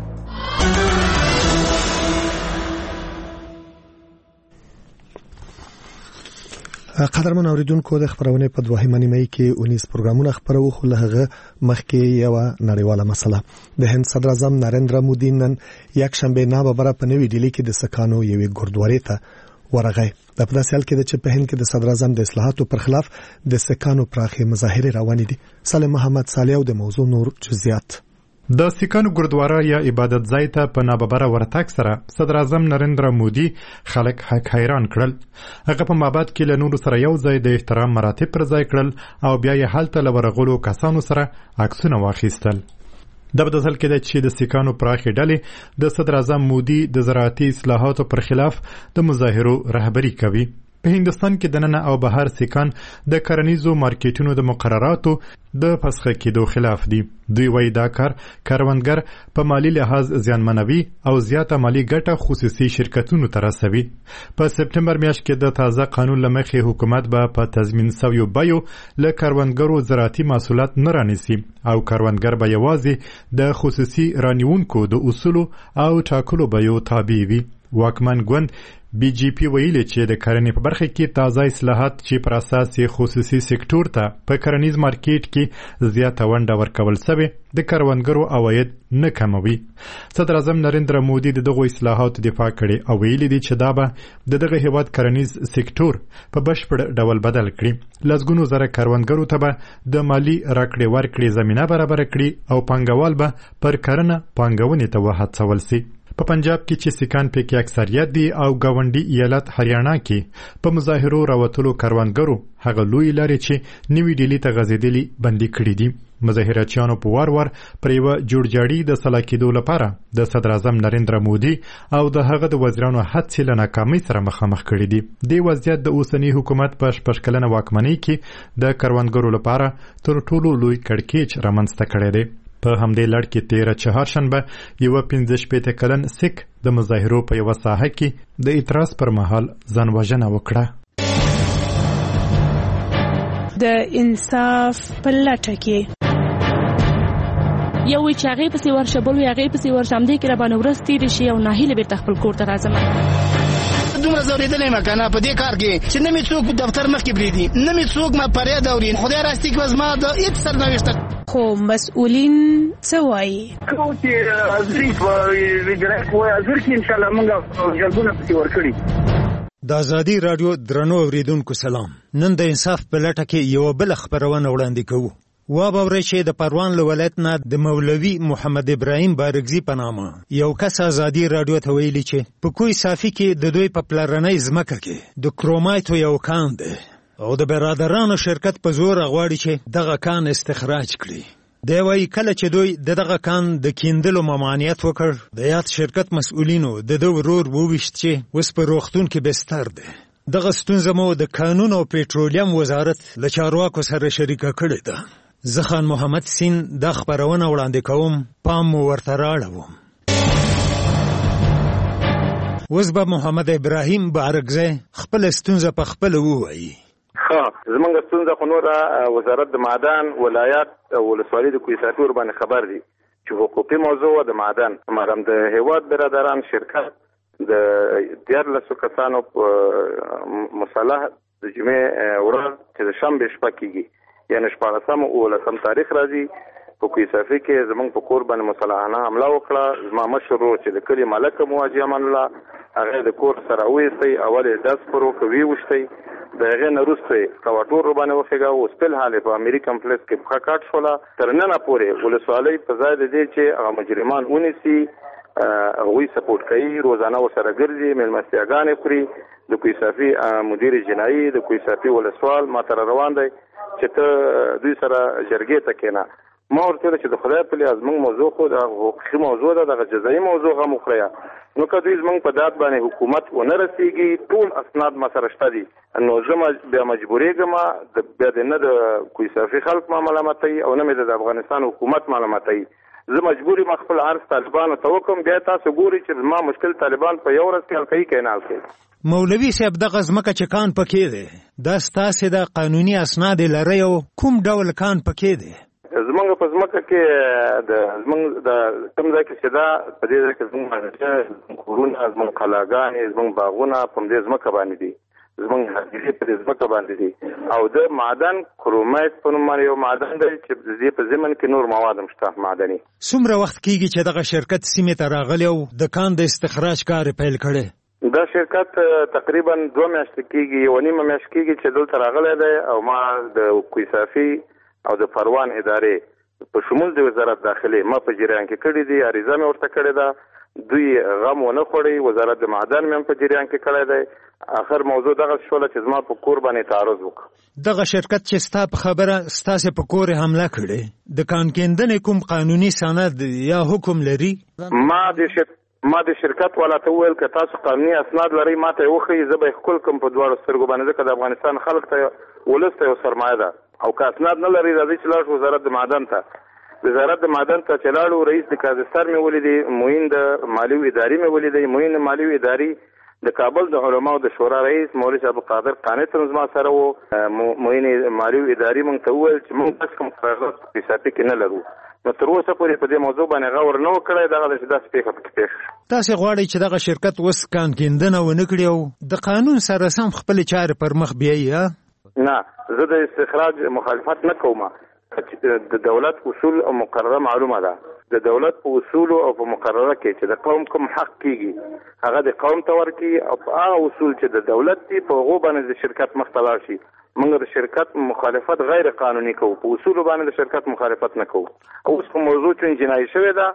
F: قدرمن اوریدونکو د خبرونه په 2مه نیمه کې 19 پروګرامونه خبرو. خو له هغه مخکې یو نړیواله مسله. د هند صدر اعظم نریندرا مودي نن یک شنبه ناببره په نوې ډیلی کې د سکانو یوې ګردوارې ته ورغی. د پداسې حال کې چې په هند کې د صدر اعظم د اصلاحاتو پر خلاف د سکانو پراخه مظاهره روانې دي. سالم محمد صالح او د موضوع نور جزئیات.
U: د سکانو ګردواره یا عبادت ځای ته په ناببره ورتګ سره صدر اعظم نریندرا مودي خلک حیران کړل. هغه په مابعد کې له نورو سره یو ځای د احترام مراتب پر ځای کړل او بیا یې هلته له ورغلو کسانو سره عکسونه واخیستل. د بدل کې د چې د سکانو پراخې ډلې د صدر اعظم مودي د زراعتي اصلاحاتو پر خلاف د مظاهرو رهبری کوي. په هندستان کې د ننه او بهر سکان د کرنیزو مارکیټونو د مقرراتو د فسخه کېدو خلاف دي. دوی وایي دا کار کاروانګر په مالی لحاظ زیانمنوي او زیاته مالی ګټه خصوصي شرکتونو ته رسوي. په سپټمبر میاشت کې د تازه قانون لمخې حکومت به په تضمین شویو بیو له کاروانګرو زراعتي محصولات نه رانیسي او کاروانګر به یوازې د خصوصي رانیونکو د اصولو او ټاکلو بیو تابع وي. واکمن ګوند بی جی پی ویلي چې د کرنې په برخه کې تازه اصلاحات چې پر اساس خصوصي سکتور ته په کرنیز مارکیټ کې زیاته ونډه ورکول شوی د کاروانګرو عواید نه کموي. صدر اعظم نریندرا مودي دغه اصلاحات دفاع کړي او ویلي دي چې دا به دغه هیواد کرنیز سکتور په بشپړ ډول بدل کړي. لسګونو زره کاروانګرو ته به د مالی راکړې ورکړې زمينه برابر کړي او پانګوال به پر کرنه پانګونې ته وهڅول شي. په پنجاب کې چې سکان پکې اکثریت دي او گاونډي ایالت هریانا کې په مظاهرو راوتلو کاروانګرو هغه لوی لارې چې نوی ډیلی ته غځېدلي بندي کړي دي. مظاهراتچیانو په وار پر یوه جوړجاړي د سلا کېدو لپاره د صدر اعظم نریندرا مودي او د هغه د وزیرانو هڅې له ناکامۍ سره مخامخ کړي دي. دې وضعیت د اوسني حکومت په شپږ کلنه واکمنۍ کې د کروندګرو لپاره تر ټولو لوی کړکېچ رامنځته کړی دی. په همدې لړ کې 13 چهارشنبه یوه 15 کلن سیک د مظاهرو په یوه ساحه کې د اعتراض پر مهال ځان وژنه وکړه.
C: د انصاف په لټه کې یو چې هغې پسې ورشه بل هغې پسې ورشه همدې کې راباندې ورځ تېرې شي او ناهیله بېرته خپل کور ته راځم.
V: دومره ځورېدلی یم که نه په دې کار کې چې نه مې څوک دفتر مخکې پرېږدي نه مې څوک ما فریاد اوري. خدای راستي که زما د هېڅ سرنوشته
C: خو مسؤلین څه وایي؟
V: کوم چې حاضري په اجرایه قوه حاضر کړي انشاءالله موږ جلبونه پسې ورکړي.
W: د ازادي راډیو درنو اوریدونکو سلام. نن د انصاف په لټه کې یوه بله خپرونه وړاندې کوو. وابورئ چې د پروان له ولایت نه د مولوي محمد ابراهیم بارګزي په نامه یو کس ازادي راډیو ته ویلي چې په کوی صافي کې د دوی په پلرنۍ ځمکه کې د کرومایټو یو کان دی او د برادرانو شرکت په زور غواړي چې دغه کان استخراج کړي. دی وایي کله چې دوی دغه کان د کیندلو ممانعت وکړ د یاد شرکت مسؤلینو د ده ورور وویشت چې اوس په روغتون کې بستر دی. دغه ستونزه مو د کانون او پېټرولیم وزارت له چارواکو سره شریکه کړې ده. زه خان محمد سین دا خپرونه وړاندې کوم، پام مو ورته راړوم. اوس به محمد ابراهیم بارګزی خپله ستونزه په خپله ووایي.
X: زمونږ ستونزه خو نوره وزارت د معدن ولایت او ولسوالي د کوهي صافي ورباندې خبر دي چې حقوقي موضوع د معدن مګم د هیواد برادران شرکت د 14 کسانو په مصالح د جمعې ورځ چې د شنبې شپه کېږي یعنی 14 او 15 تاریخ راځي په کوهي صافي کې زمونږ په کور باندې مسلحانه حمله وکړه. زما مشر ورور چې د کلي ملک مواجه امان الله هغه د کور سره وېستی اول یې 10 پرو کوي وشتي د هغې نه وروسته کواټور باندې وخېږه او سپل حالې په امیر کمپلیکس کې پښه کاټ شوله. تر ننه پورې ولسوالۍ په ځای د دې چې هغه مجرمان ونیسي هغوی سپورټ کوي، روزانه ورسره ګرځي، مېلمستیاګانې خوري. د کوهي صافي مدیر جنایي د کوهي صافي ولسوال ما ته روان دی چې ته دوی سره جرګې ته کېنه. ما ورته ویل چې د خدای په لیاز موږ موضوع خو د حقوقي موضوع ده، دغه جزایي موضوع هم وخورئ نو که دوی زموږ په داد باندې حکومت ونه رسېږي ټول اسناد ما سره شته دي نو زه بیا مجبورېږم بیا د نه د کوهي صافي خلک ما ملامتوي او نه مې د افغانستان حکومت ملامتوي. زه مجبور یم خپل عرض طالبانو ته وکړم. بیا تاسو ګورئ چې زما مشکل طالبان په یو ورځ کې حل کوي که نه حل کوي.
W: مولوي صاحب دغه ځمکه چې کان پکې دی دا ستاسې د قانوني اسناد لرئ او کوم ډول کان پکې دی؟
X: زمونږ په ځمکه کې زمونږ د کوم ځای کې چې دا په دې ځای کې زمونږ کورونه زمونږ قلاګانې زمونږ باغونه په دې ځمکه باندې دي، زمونږ حاضرې په دې ځمکه باندې دي او د معدن کرومایټ په نوم باندې یو معدن دی چې د دې په ضمن کې نور مواد هم شته معدني.
W: څومره وخت کېږي چې دغه شرکت سیمې ته راغلی او د کان د استخراج کار پیل کړی؟
X: دا شرکت تقریبا 2 میاشتې کېږي، 1.5 میاشت کېږي چې دلته راغلی دی او ما د کوهي صافي او د پروان ادارې په شمول د وزارت داخلي ما په جریان کې کړي دي، عریضه مې ورته کړې ده، دوی غم ونه خوړی. وزارت د معدن مې په جریان کې کړی دی. اخر موضوع دغه شوله چې زما په کور باندې تعرض وکړ.
W: دغه شرکت چې ستا په خبره ستاسې په کور حمله کړې د کان کیندنې کوم قانوني سند یا حکم لري؟
X: ما د شرکت والا ته وویل که تاسو قانوني اسناد لرئ ما ته یې وښیئ، زه به یې ښکل کړم په دواړو سترګو باندې، ځکه د افغانستان خلک ته ولس ته یو سرمایه ده او که اسناد نه لرئ راځئ چې لاړ شو وزارت د معدن ته. وزارت د معدن ته چې لاړو رئیس د کازستر مې ولیدی، معین د مالیو اداري مې ولیدی. معین د مالیو اداري د کابل د علماو د شورا رئیس مولوي عبدالقادر قانع زما سره و. معین مالیو اداري موږ ته وویل چې موږ بس کوم قرارداد په حسابي کې نه لرو. نو تر اوسه پورې په دې موضوع باندې غور نه و کړی. دغه چې داسې پېښه پکې پېښه.
W: تاسې غواړئ چې دغه شرکت اوس کان کیندنه ونه کړي او د قانون سره سم خپلې چارې پر مخ بیایي؟
X: نه، زه د استخراج مخالفت نه کوم. د دولت اصول او مقرره معلومه ده. د دولت په اصول او په مقرره کې چې د قوم کوم حق کیږي هغه د قوم ته ورکړي او په هغه اصول چې د دولت دي په هغو باندې د شرکت مخ ته لاړ شي. موږ د شرکت مخالفت غیر قانوني کوو، په اصولو باندې د شرکت مخالفت نه کوو. اوس په موضوع چې جنایي شوې ده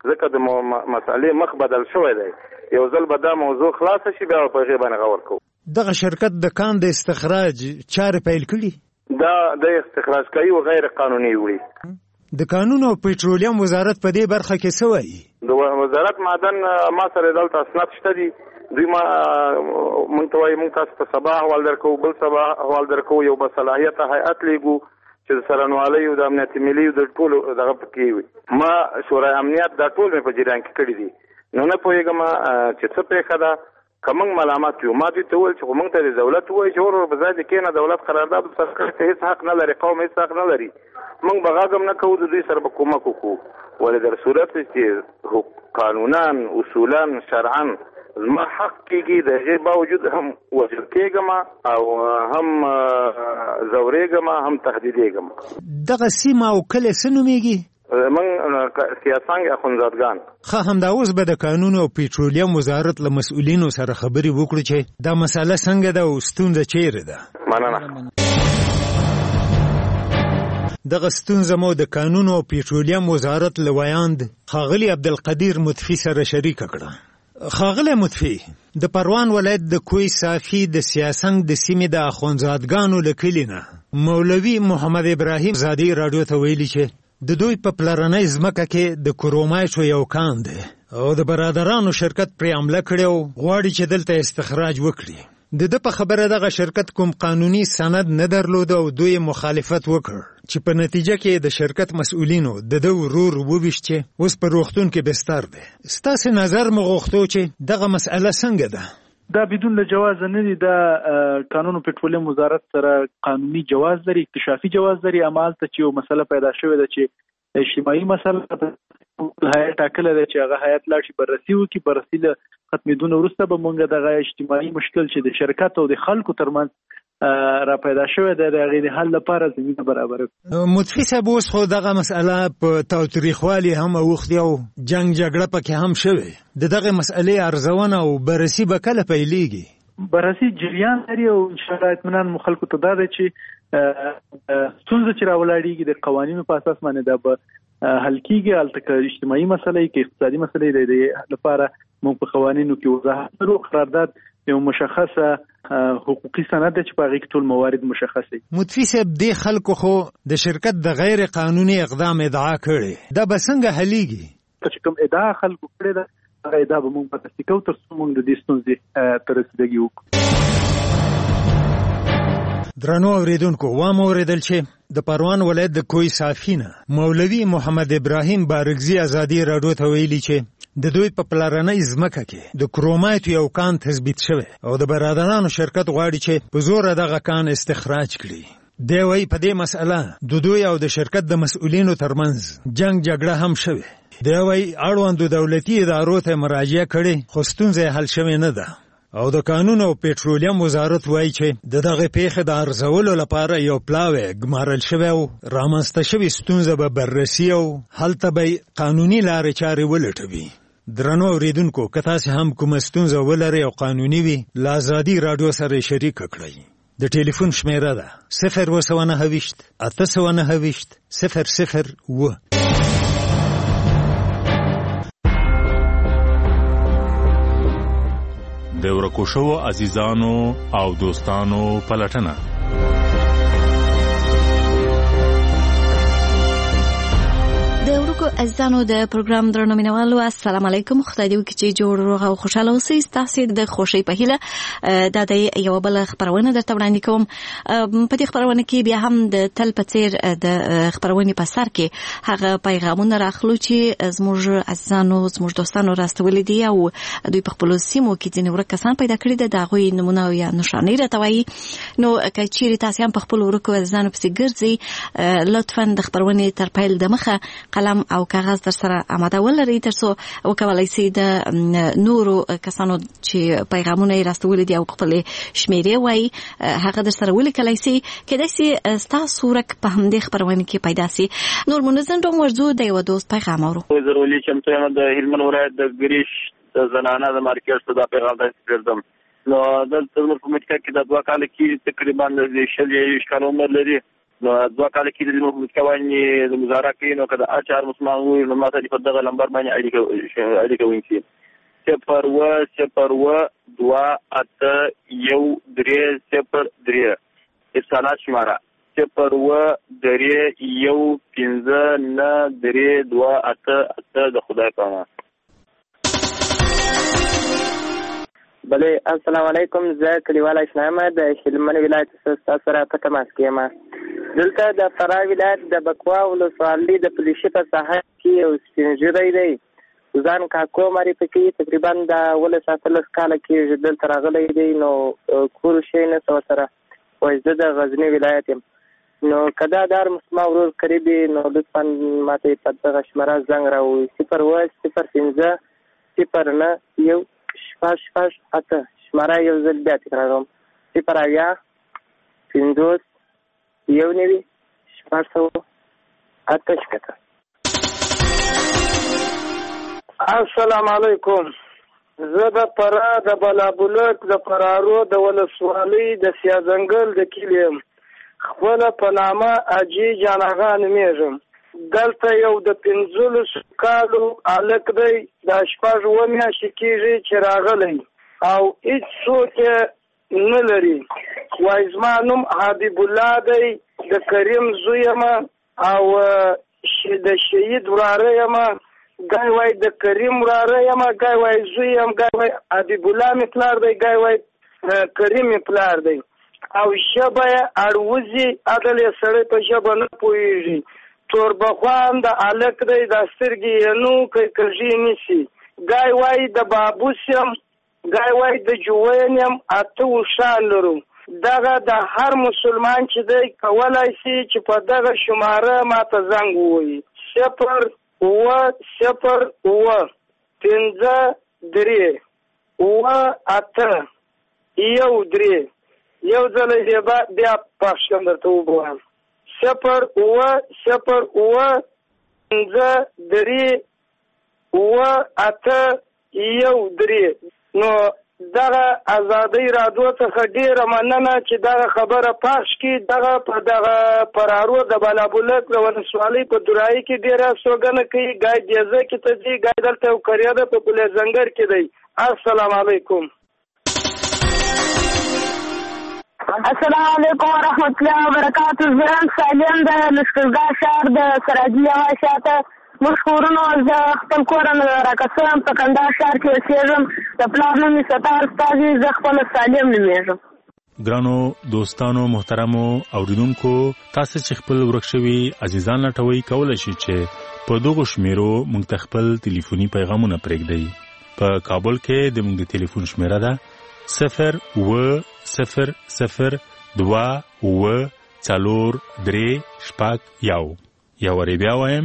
X: ځکه د مسالې مخ بدل شوی دی. یو ځل به دا موضوع خلاصه شي بیا په هغې باندې غور کوو.
W: دغه شرکت د کان د استخراج چارې پیل کړي؟
X: دا د استخراج کوي او غیر قانوني وړي.
W: د کانونو او پېټرولیم وزارت په دې برخه کې څه وایي؟
X: د وزارت معدن ما سره دلته اسناد شته دي. دوی مونږ ته وایي مونږ تاسو ته سبا احوال درکوو، بل سبا احوال درکوو، یو باصلاحیته هیئت لیږو چې د څارنوالۍ او د امنیت ملي د ټولو دغه پکې وي. ما شورای امنیت دا ټول مې په جریان کې کړي دي. نو نه پوهېږم چې څه پېښه ده. که موږ ملامت یو، ما دوی ته وویل چې خو موږ ته د دولت ووایي چې ور په ځای د کېنه دولت قرارداد سره کړی ته هېڅ حق نه لري، قوم هېڅ حق نه لري. موږ به غږ هم نه کوو، د دوی سره به کومک وکړو. ولې در صورت چې قانونان اصولا شرعا زما حق کېږي، د هغې باوجود هم وژل کېږم او هم ځورېږم هم تهدیدېږم.
W: دغه سیمه او کلی څه نومېږي؟
X: موږ سیاسنګ اخندزادګان.
W: ښه، همدا اوس به د کانونو او پېټرولیم وزارت له مسؤلینو سره خبرې وکړو چې دا مسله څنګه ده او ستونزه چیرې ده.
X: مننه.
W: دغه ستونزه مو د کانونو او پېټرولیم وزارت له ویاند ښاغلي عبدالقدیر مطفي سره شریکه کړه. ښاغلی مطفي، د پروان ولایت د کوی صافي د سیاسنګ د سیمې د اخوندزادګانو له کلي نه مولوي محمد ابراهیم زادی راډیو ته ویلي چې د دوی په پلرنۍ ځمکه کې د کرومایټو یو کان دی او د برادرانو شرکت پرې حمله کړې او غواړي چې دلته استخراج وکړي. د ده په خبره دغه شرکت کوم قانوني سند نه درلود او دوی مخالفت وکړ چې په نتیجه کې د شرکت مسؤلینو د ده ورور وویشت چې اوس په روغتون کې بستر دی. ستاسې نظر مو غوښتو چې دغه مسئله څنګه ده؟
D: دا بدون له جواز نه دي. دا قانون پټرولیم وزارت سره قانوني جواز لري، اکتشافي جواز لري. امالته چې یو مسله پیدا شوې ده چې اجتماعي مسله هیئت ټاکله ده چې هغه هیئت لاړ شي بررسي وکړي. بررسي له ختمېدون وروسته به موږ دغه اجتماعي مشکل چې د شرکت او د خلکو ترمنځ را پیدا شوې ده د هغې د حل لپاره زمینه برابره کړو.
W: مطفي صاحب، اوس خو دغه مسئله په تاوتریخوالي هم اوښتې او جنګ جګړه پکې هم شوې. د دغې مسئلې ارزونه او بررسي به کله پیلېږي؟
D: بررسي جریان لري او انشاءالله اطمینان مو خلکو ته دا دی چې ستونزه چې راولاړېږي د قوانینو په اساس باندې دا به حل کېږي. هلته که اجتماعي مسله که اقتصادي مسله د دې لپاره موږ په قوانینو کې وضاحت لرو. قرارداد یو مشخصه حقوقي سند دی چې په هغې کې ټول موارد مشخص دي.
W: مطفي صاحب، دې خلکو خو د شرکت د غیر قانوني اقدام ادعا کړې، دا به څنګه حلیږي؟
D: چې کوم ادعا خلکو کړې ده هغه ادعا به موږ په تصدیق کوو تر څو موږ د دې ستونزې ته رسیدګي وکړو.
W: درنو اوریدونکو، واوریدل چې د پروان ولایت د کوی صافي نه مولوي محمد ابراهیم بارګزي ازادي راډیو ته ویلي چې د دوی په پلرنۍ ځمکه کې د کرومایټ یو کان تثبیت شوی او د برادرانو شرکت غواړي چې په زور دغه کان استخراج کړي. دی وایي په دې مسئله د دوی او د شرکت د مسؤلینو ترمنځ جنگ جګړه هم شوې. دی وایي اړوندو دولتي ادارو ته مراجعه کړې خو ستونزه حل شوې نه ده. او د کانونو او پېټرولیم وزارت وایي چې د دغه پیښې د ارزولو لپاره یو پلاوی ګمارل شوی او رامنځته شوې ستونزه به بررسي او هلته به قانوني لارې چارې ولټوي. درنو اوریدونکو، که تاسې هم کومه ستونزه ولرئ او قانوني وي، له ازادي راډیو سره یې شریکه کړئ. د ټلیفون شمیره ده 029 829 007.
E: د ورکو شوو عزیزانو او دوستانو پلټنه.
G: د ورکو عزیزانو د پروګرام درنو مینوالو، السلام علیکم. خدای دې وکړي چې جوړ روغ او خوشاله اوسئ. ستاسو د خوشۍ په هیله دا د یو بل خبرونه درته وړاندې کوم. په دې خبرونه کې بیا هم د تل په څیر د خبرونې په سر کې هغه پیغامونه راخلو چې زموږ عزیزانو زموږ دوستانو راستولي دي او دوی په خپلو سیمو کې ځینې ورک کسان پیدا کړي دي، د هغوی نمونه یا نښانې راته وایي. نو که چیرې تاسې هم په خپلو ورکو عزیزانو پسې ګرځئ، لطفا د خبرونې تر پیل دمخه قلم او کاغذ در سره آماده ولرئ ترڅو وکولای شئ د نورو کسانو چې پیغامونه یې راستولي دي او خپلې شمیرې وایي هغه در سره ولیکلی شئ. کیدای شي ستاسو ورک په همدې خپرونې کې پیدا شي. نور منظم ډوم ورځو د یوه دوست پیغام اورو.
K: ضروري چمتو یم د هلمند ولایت د ګریش د زنانه د مارکیټ څخه دا پیغام درځم. نو دلته زموږ په مټکا کې د 2 کال کې تقریبا د 40 کال عمر لري. نو 2 کال کې د مسکواني د مزارع کې نو کله اچار مسلمان وي نو ماته په دغه نمبر باندې اړیکه ونیسي 0-2-8-1-3-0-3 اتصالات شماره 0-1-15-9-3-2-8 د خدای پامان.
B: بله السلام علیکم. زه کلیوال اسلام د هلمند ولایت څخه سره په تماس کې یم. دلته د فراه ولایت د بکوا ولسوالۍ د پولیسي په ساحه کې یو سپین ږیری دی ځان کاکو معرفي کوي. تقریبا د 18 کاله کې دلته راغلی دی. نو کور شي نه سره وایي زه د غزني ولایت یم. نو کدا دار مسما ورور قریبي نو لطفا ماته په دغه شماره زنګ راوړئ 0-0-0-9-1-8 شماره یو ځل بیا تکراروم 0-50-1-9-8.
H: السلام علیکم. زه د فراه د بلابلک د فرارو د ولسوالۍ د سیازنګل د کلیم خپل په نامه اجي جاناغا نومیږم. دلته یو د 15 کالو الک دی د 8 میاشتې کېږي چې راغلی او هیڅ څوک نه لري. وایي زما نوم حبیب الله دی د کریم زوی یم او د شهید وراره یم. ګای وای د کریم وراره یم ګای وای زوی یم ګای وای حبیب الله می پلار دی ګای وای کریم می پلار دی او شبه اړوزي عدل سره په شبه نه پويږي. تور بخوان د الک دی د سترګې نو کږي نشي. ګای وای د بابوسم ګای وای د جوینم اته وشان لرو. دغه د هر مسلمان چې دی کولای شي چې په دغه شماره ماته زنګ ووهي 0-0-0-3-1-8 یو ځل بیا پښتون درته وګورم 0-0-0-3-1-8 نو دغه ازادي رادیو څخه ډیره مننه چې دغه خبره پاش کی. دغه په دغه فرارو د بلابلک د ولسوالۍ په درای کې ډیره سوګنه کوي. ګای دیزه کې ته دی ګای دلته یو کریاده په پولیس زنګر کې دی. السلام علیکم.
I: السلام علیکم ورحمت الله وبرکاتہ. زه سالم د لشکرګاه شهر د سراجي شاته مشکورونو زه خپل کور نه راکسم په کندهار شهر کې اوسېږم. د پلار نوم یې ستار استازي زه خپل سالم نومېږم.
E: ګرانو دوستانو محترمو اوریدونکو تاسو چې خپل ورک شوي عزیزان لټوي کولای شي چې په دغه شمیرو موږ خپل ټلیفوني پیغامونه پرېږدئ. په کابل کې د موږ ټلیفون شمیره ده 0-0-0-2-4-3-1 یا وری بیا وایم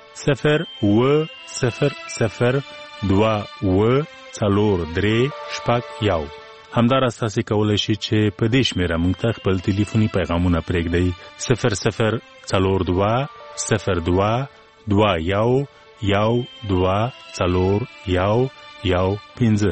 E: 0-0-0-2-4-3-1 همدارس تاسو کولای شئ چې په دې شمیره موږ ته خپل ټلیفوني پیغامونه پرېږدئ 0-0-02-2-4-1-15.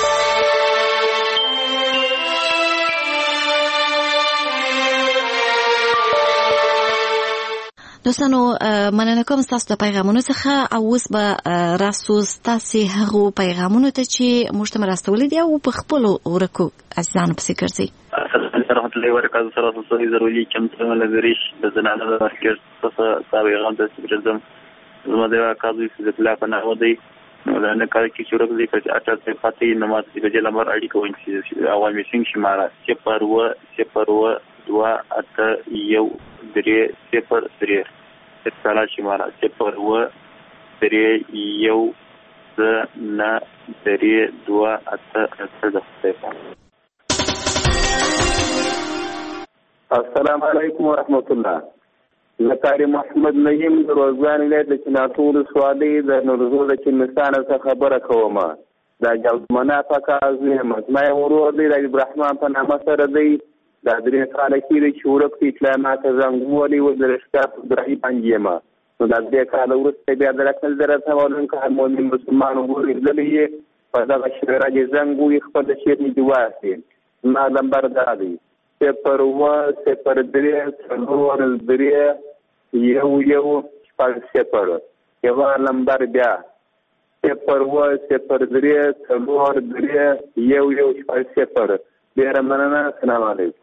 G: دوستانو مننه کوم تاسو د پیغامونو څخه او اوس به راسو تاسو هغه پیغامونو ته چې موږ ته راستولې دي او په خپل ورکو ځان په فکر سي.
K: رحمت الله وبرکاته. سره تاسو ضروري کوم څه لګریش د زنانه د مارکیټ څخه پیغام د سپیډزم زما د کاظم د پلا په نامه دی. نو نه کار کې شروع دي چې اټه څه فاتي نماز د جل امر اړیکه ونشي عوامي څنګه شماره 0-0-1-3-0-3 اتصالات شماره 0-1-3-9-3-2-8.
X: السلام علیکم ورحمت الله. زکاری محمد نعیم د روزګان ولایت د چناتو ولسوالۍ د نورزو د چنستان څخه خبره کوم. دا جوړمنه پکازه مزمای ورور دی د ابراهیم په نامه سره دی. دا درې کاله کې چې ورک اطلاعات زنګولي و د رشتات ابراهیم پنځیمه. نو دا دې کاله ورسته بیا درکل درته ولن که مؤمن مسلمان ورور دلې په دا شهر راځي زنګوي خپل شهر دی واسي. ما نمبر دا دی
B: 0-3-1-1-0 یوه نمبر بیا 0-3-1-3-1-1-0. ډېره مننه. السلام علیکم.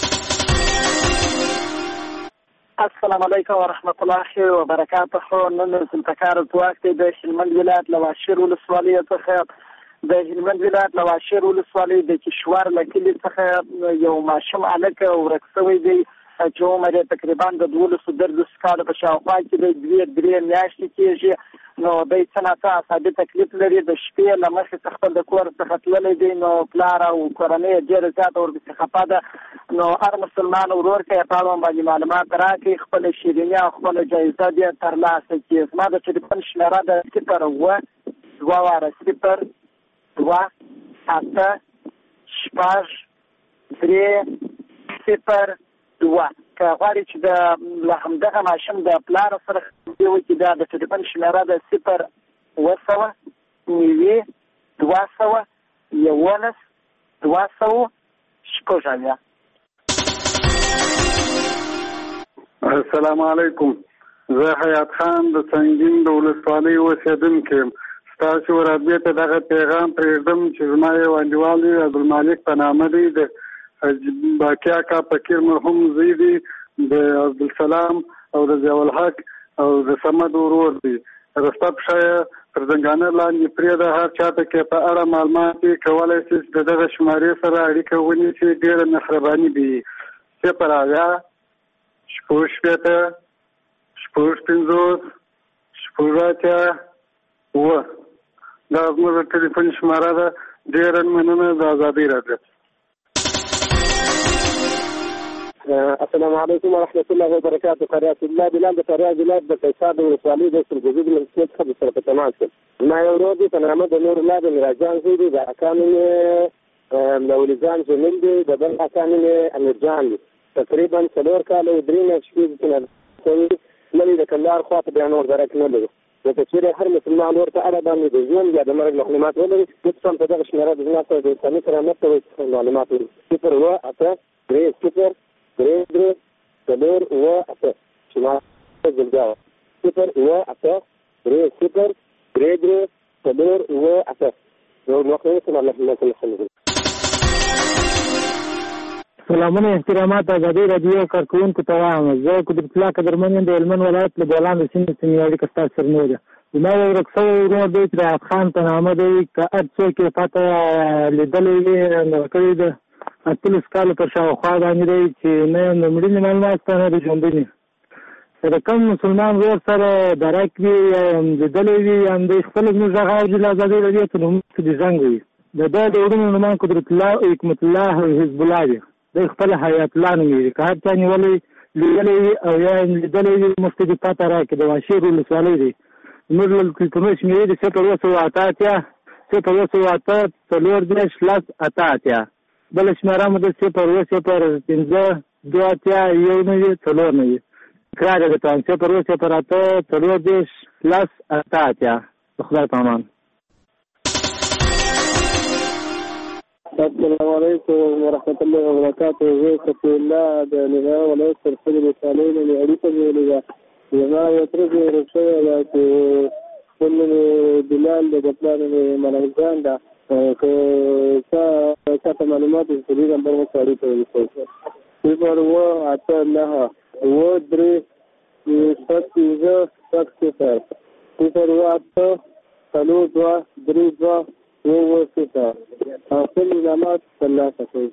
J: السلام علیکم ورحمت الله وبرکاته. نن سلطکار ځواک دی د هلمند ولایت له واشیر ولسوالۍ څخه د هلمند ولایت له واشیر ولسوالۍ د کشور له کلي څخه یو ماشوم هلک ورک شوی دی چې عمر یې تقریبا د 12 کالو په شاوخوا کې دی. 2-3 میاشتې کېږي. نو دی څه ناڅه عصبي تکلیف لري. د شپې له مخې څخه خپل د کور څخه تللی دی. نو پلار او کورنۍ یې ډېره زیاته ورپسې خفه ده. نو هر مسلمان ورور که یې په اړوند باندې معلومات راکړي، خپله شیریني او خپله جایزه دې ترلاسه کړي. زما د ټلیفون شمېره ده 0-2-2-8-6-3-0-2. که غواړي چې له همدغه ماشوم د پلار سره خبرې وکړي، دا د ټلیفون شمېره ده 0-9-211-200.
L: السلام علیکم. زه حیات خان د سنگین د ولسوالۍ اوسېدونکی یم. ستاسو رابطې ته دغه پیغام پرېږدم چې زما یو انډیوال دی عبدالمالک په نامه دی، د باقي اکا فقیر مرحوم زوی دی، د عبدالسلام او د ضیاءالحق او د صمد ورور دی. رسته پښه یې تر زنګانه لاندې پرېږده. هر چاته کې په اړه معلومات یې کولی شي چې د دغه شمارې سره اړیکه ونیسي. ډېره مهرباني به وي. 0-8-6-50-6-50-6 دا زموږ د ټلیفون شماره ده. ډېره مننه. د ازادۍ راډیو.
M: السلام علیکم ورحمت الله وبرکاته. قریات الله بلال د فاریاب ولایت د قیصار د ولسوالۍ د سرګوزید له مسجد څخه سره په تماس یم. ما یو ورور دی په نامه د نور الله د میراجان زوی دی. د اکا نوم یې مولویزان جمیل دی. د بل اکا نوم یې امیرجان دی. تقریبا 4 کاله او 3 میاشتې کوي. نن د کندهار خوا ته بیا نور درک نه لرو. لکه چېرې هر مسلمان ورته اړه باندې د ژوند یا د مرګ معلومات ولري، لطفا په دغه شمېره د زما سره د اسلامي کرامت ته معلومات ولري. 0-8-3-0-3-4-8 شمال جلګاوه 0-8-3-0-3-4-8 نور مخکې سم الله تعالی.
N: سلامونه احترامات ازادۍ راډیو کارکوونکو ته وایم. زه قدرت الله قدرمن یم د هلمند ولایت له ګولان د سیمې اړیکه ستاسو سره نه ده. زما یو ورک شوی ورور دی چې حیات خان په نامه دی. که هر څوک یې پته لیدلی وي کړی ده 18 کالو پر شاوخوا باندې دی چې نه یې د مړینې معلومات شته نه د ژوندونې. که د کوم مسلمان ورور سره درک وي یا لیدلی وي یا همدې خپله زموږ غږ اوري له ازادۍ راډیو ته نو موږ ته دې زنګ وي. د ده د وروڼو نومان قدرت الله حکمت الله او حزب الله دی. دی خپل حیات الله نومېږي. که هر چا نیولی لیدلی وي او یا لیدلی وي موږ ته دې پته راکړي. د واشیر ولسوالۍ دی. زموږ له ټلیفونونو شمېرې د 0-2-8-4-10-8 بله شمېره مو د 0-5-2-1-4 تکرار یې درته وایم 0-8-4-10-8 د خدای په امان.
M: السلام علیکم ورحمت الله وبرکاته. زه صفي الله د نظام ولایت سرخد ولسوالۍ نه اړیکه نیولې ده. زما یو تره چې ورک شوی ده چې خپل نوم بلال دی، د پلار نوم ملنګجان ده. که چاته معلومات وي په دې نمبر ورته اړیکه ونیسئ. 0-8-9-2-3-7-0-7-0 0-8-4-2-3-2 خپل معلومات ترلاسه کړئ.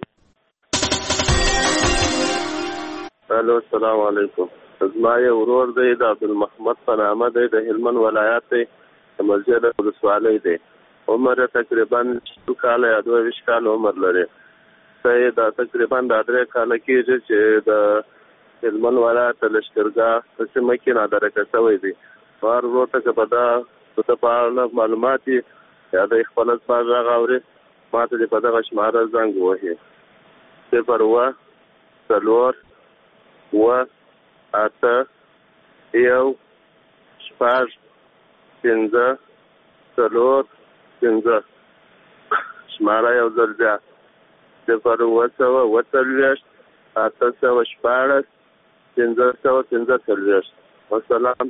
X: الو السلام علیکم. زما یو ورور دی د عبدالمحمد په نامه دی، د هلمند ولایت دی، د مسجد ولسوالۍ دی. عمر تقریبا 2 کاله یا 22 کاله عمر لري. دا تقریبا 3 کاله کېږي چې د هلمند ولایت لښکرګاه په سیمه کې نادرکه شوی دی. هر ورور ته که په په اړه معلومات یا د خپل ځای غږ اوري ما ته په دغه شماره زنګ ووهي. 0-8-1-5-4-15 شماره یو ځل بیا 0-8-4-15
O: 814 1545. والسلام.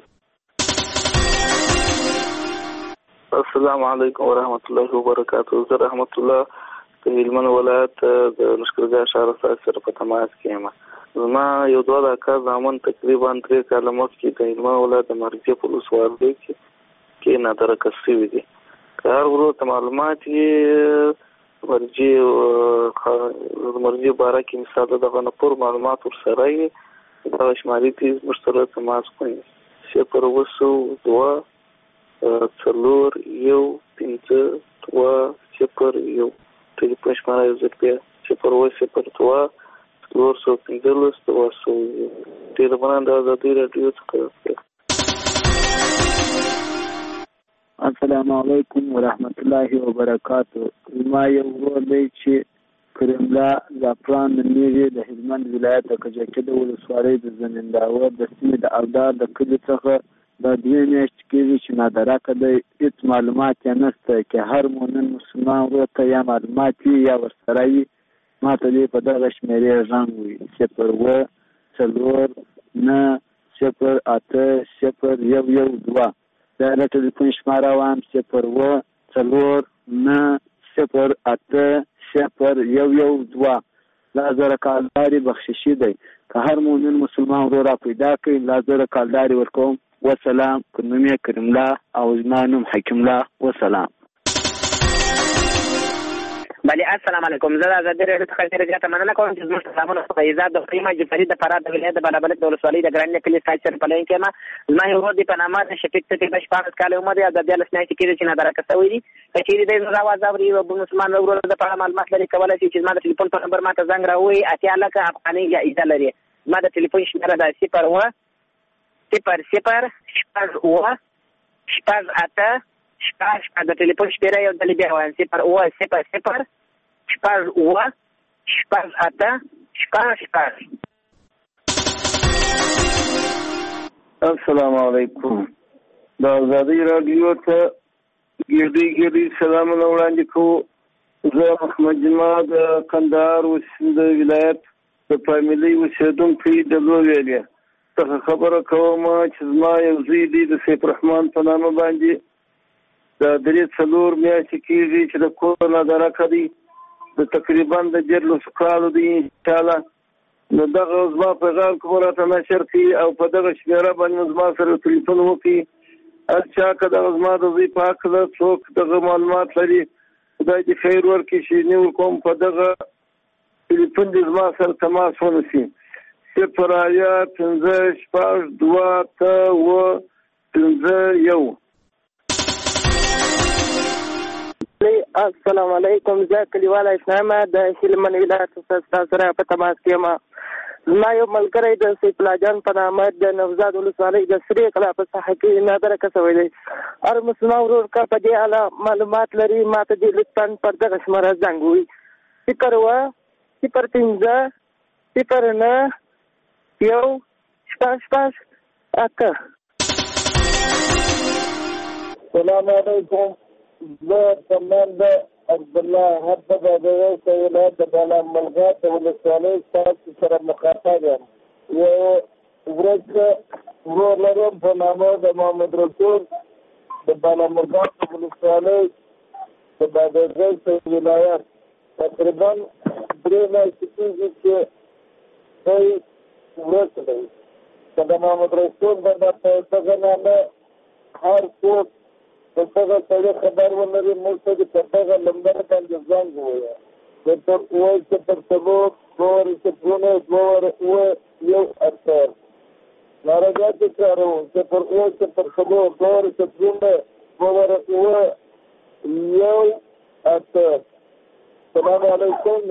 Q: السلام علیکم ورحمۃ اللہ وبرکاتہ. زه رحمت الله د هلمند ولایت د لشکرګاه ښار سره په تماس کې یم. زما یو دوه دقیقه زامن تقریبا 3 کاله مخکې د هلمند ولایت د مرجې په ولسوالۍ کې نادرکه شوي دي. که هر ورور ته معلومات یې مرجې باره کې مثال دغه نه پور معلومات ورسره یې دغه شمالي تیز موږ سره تماس کوي. 0 4 1 5 3 ټلیفون شماره یو ځل بیا 0 415 ټلیفون د ازادي راډیو څخه.
R: السلام علیکم ورحمت الله وبرکاتہ. ما یو ورور دی چې کرملا زعفران نومیږي د هلمند ولایت د کجکي ولسوالۍ د زمینداور د سیمې د اودار د کلي څخه د 2 میاشتې کېږي چې نادرکه دی. هېڅ معلومات یې نشته چې هر مؤمن مسلمان ورور ته یا معلومات وي یا ورسره وي ما ته دې په دغه شمېرې غږ وي 0 4 9 0 8 0 1 1 دا د ټلیفون شماره وایم 0 4 9 0 8 0 1 1 2. لا زره کالداري بخششي دی. که هر مؤمن مسلمان ورور را پیدا کړي لا زره کالداري ورکوم. وسلام. کنوم یې کریم الله او زما نوم حکیم الله. وسلام.
B: بله السلام علیکم. زه د ازادي راډیو څخه ډېره زیاته مننه کوم چې زموږ سلامونه په ایزاد د قیمه جعفري د فراه د ولایت د بالابلد د ولسوالۍ د ګرانۍ کلي سایډ سره په لین کې یم. زما یو ورور دی په نامه د شفیق څټي د 14 کاله عمر دی او د 14 میاشتې کېږي چې نادرکه شوی دی. که چېرې دی زما اواز اوري او مسلمان ورور دپاره معلومات لري کولی شي چې زما د ټلیفون په نمبر ما ته زنګ راووهي. 80 لکه افغانۍ جایزه لري. زما د ټلیفون شمېره ده 0 0 0 8 د ټلیفون شمېره یو ځل بیا وایم 0 0
Q: السلام علیکم. د ازادي راډیو ته ګردي سلامونه وړاندې کوو. زه محمد جمعه د کندهار ولایت د فامیلي اوسېدونکی د لویلې څخه خبره کوم چې زما یو زوی دی د سیف الرحمن په نامه باندې د 3-4 میاشتې کېږي چې د کور نادرکه دی. د تقریبا د 14 کالو دی انشاءالله. نو دغه زما پیغام کوم راته نشر کړي او په دغه شمېره باندې زما سره ټلیفون وکړي. هر چا که دغه زما د زوی په هکله څوک دغه معلومات لري خدای دې خیر ورکړي چې نیول کوم په دغه ټلیفون دې زما سره تماس ونیسي. 0 5 2 5 1.
B: السلام علیکم. زه کلیواله اسلام د هلمند ولایت څخه سره په تماس کې یم. زما یو ملګری د سیف الله جان په نامه د نوزاد ولسوالۍ د سرې کلا په ساحه کې نادرکه شوی دی. هر مسلمان ورور که په دې اړه معلومات لري ما ته دې لطفا پر دغه شماره زنګ ووهي 0 0 5 0 9 1 8.
Q: السلام علیکم. زه کماند عبدالله حبه د ولایت د بالاملغات د ولسوالۍ ستاسو سره مخاطب یم. یو ورځ ورور لرم په نامه د محمد رسول د بالاملغات د ولسوالۍ د بادغیس د ولایت تقریبا 3 میاشتې کېږي چې دی ورځ دی. که د محمد رسول باندې په دغه نامه هر څوک د دغه سړي خبر ولري موږ ته د په دغه نمبر باندې زنګ ووایه 0 1 8. ناراضیات کاروم 0 8. السلام علیکم.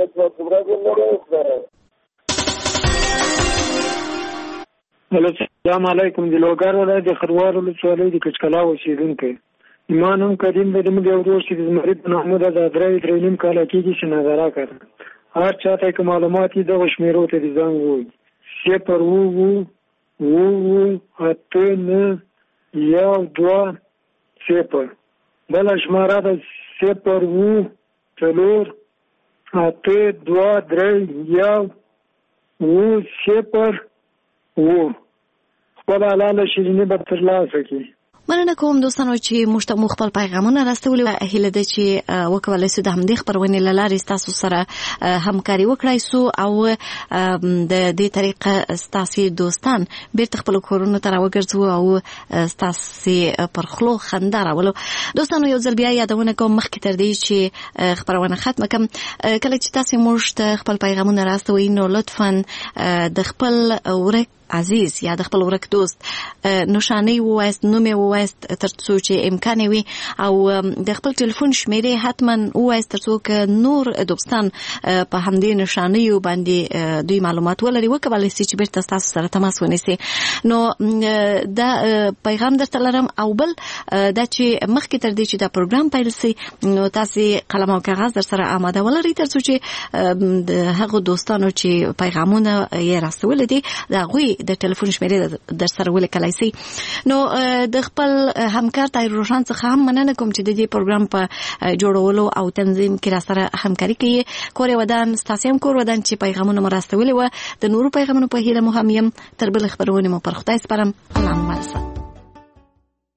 N: السلام علیکم. د لوګر ولایت د خروار ولسوالۍ د کچکلا اوسېدونکی ایمان هم کریم د موږ یو ورور چې د زمري په نامه د 3 کاله کېږي چې نادرکه ده. هر چاته که معلومات یې دغه شمېرو ته د زنګ ووهي 0 8 9 1 2 0. بله شماره ده 0 4 8 2 3 1 خپل حلاله شیریني به ترلاسه کړي.
G: مننه کوم دوستانو چې موږ ته خپل پیغامونه راستولي. هیله ده چې وکولای سو د همدې خبرونې له لارې تاسو سره همکاري وکړای سو او د دې طریقه تاسو دوستان بیرته خپل کورونو ته راوګرځو او تاسو پر خلو خندا راولو. دوستانو یو ځل بیا یادونه کوم مخکې تر دې چې خبرونه ختمه کړم، کله چې تاسو موږ ته خپل پیغامونه راستوي نو لطفاً د خپل ورک عزیز یا د خپل ورک دوست نشانه وایست، نوم وایست ترڅو چې امکان وي، او د خپل ټلیفون شمیرې حتما وایست ترڅو که نور دوستان په همدې نشانه باندې دوی معلومات ولري وکولای شي چې بیرته تاسو سره تماس ونیسي. نو دا پیغام درته لرم. او بل دا چې مخکې تر دې چې دا پروګرام پیل شي نو تاسو قلم او کاغذ در سره آماده ولرئ ترڅو چې د هغو دوستانو چې پیغامونه یې راستول دي دا غوي د ټلیفون شمیرې در سره ولیکلای شي. نو د خپل همکار طاهر روشن څخه هم مننه کوم چې د دې پروګرام په جوړولو او تنظیم کې را سره همکاري کوي. کور ودان تاسو هم کور ودان چې پیغامونه مرستولي و د نورو پیغامونو په هیله مو هم يم. تر بل خبرونه مو پر خدای سپارم. الله مو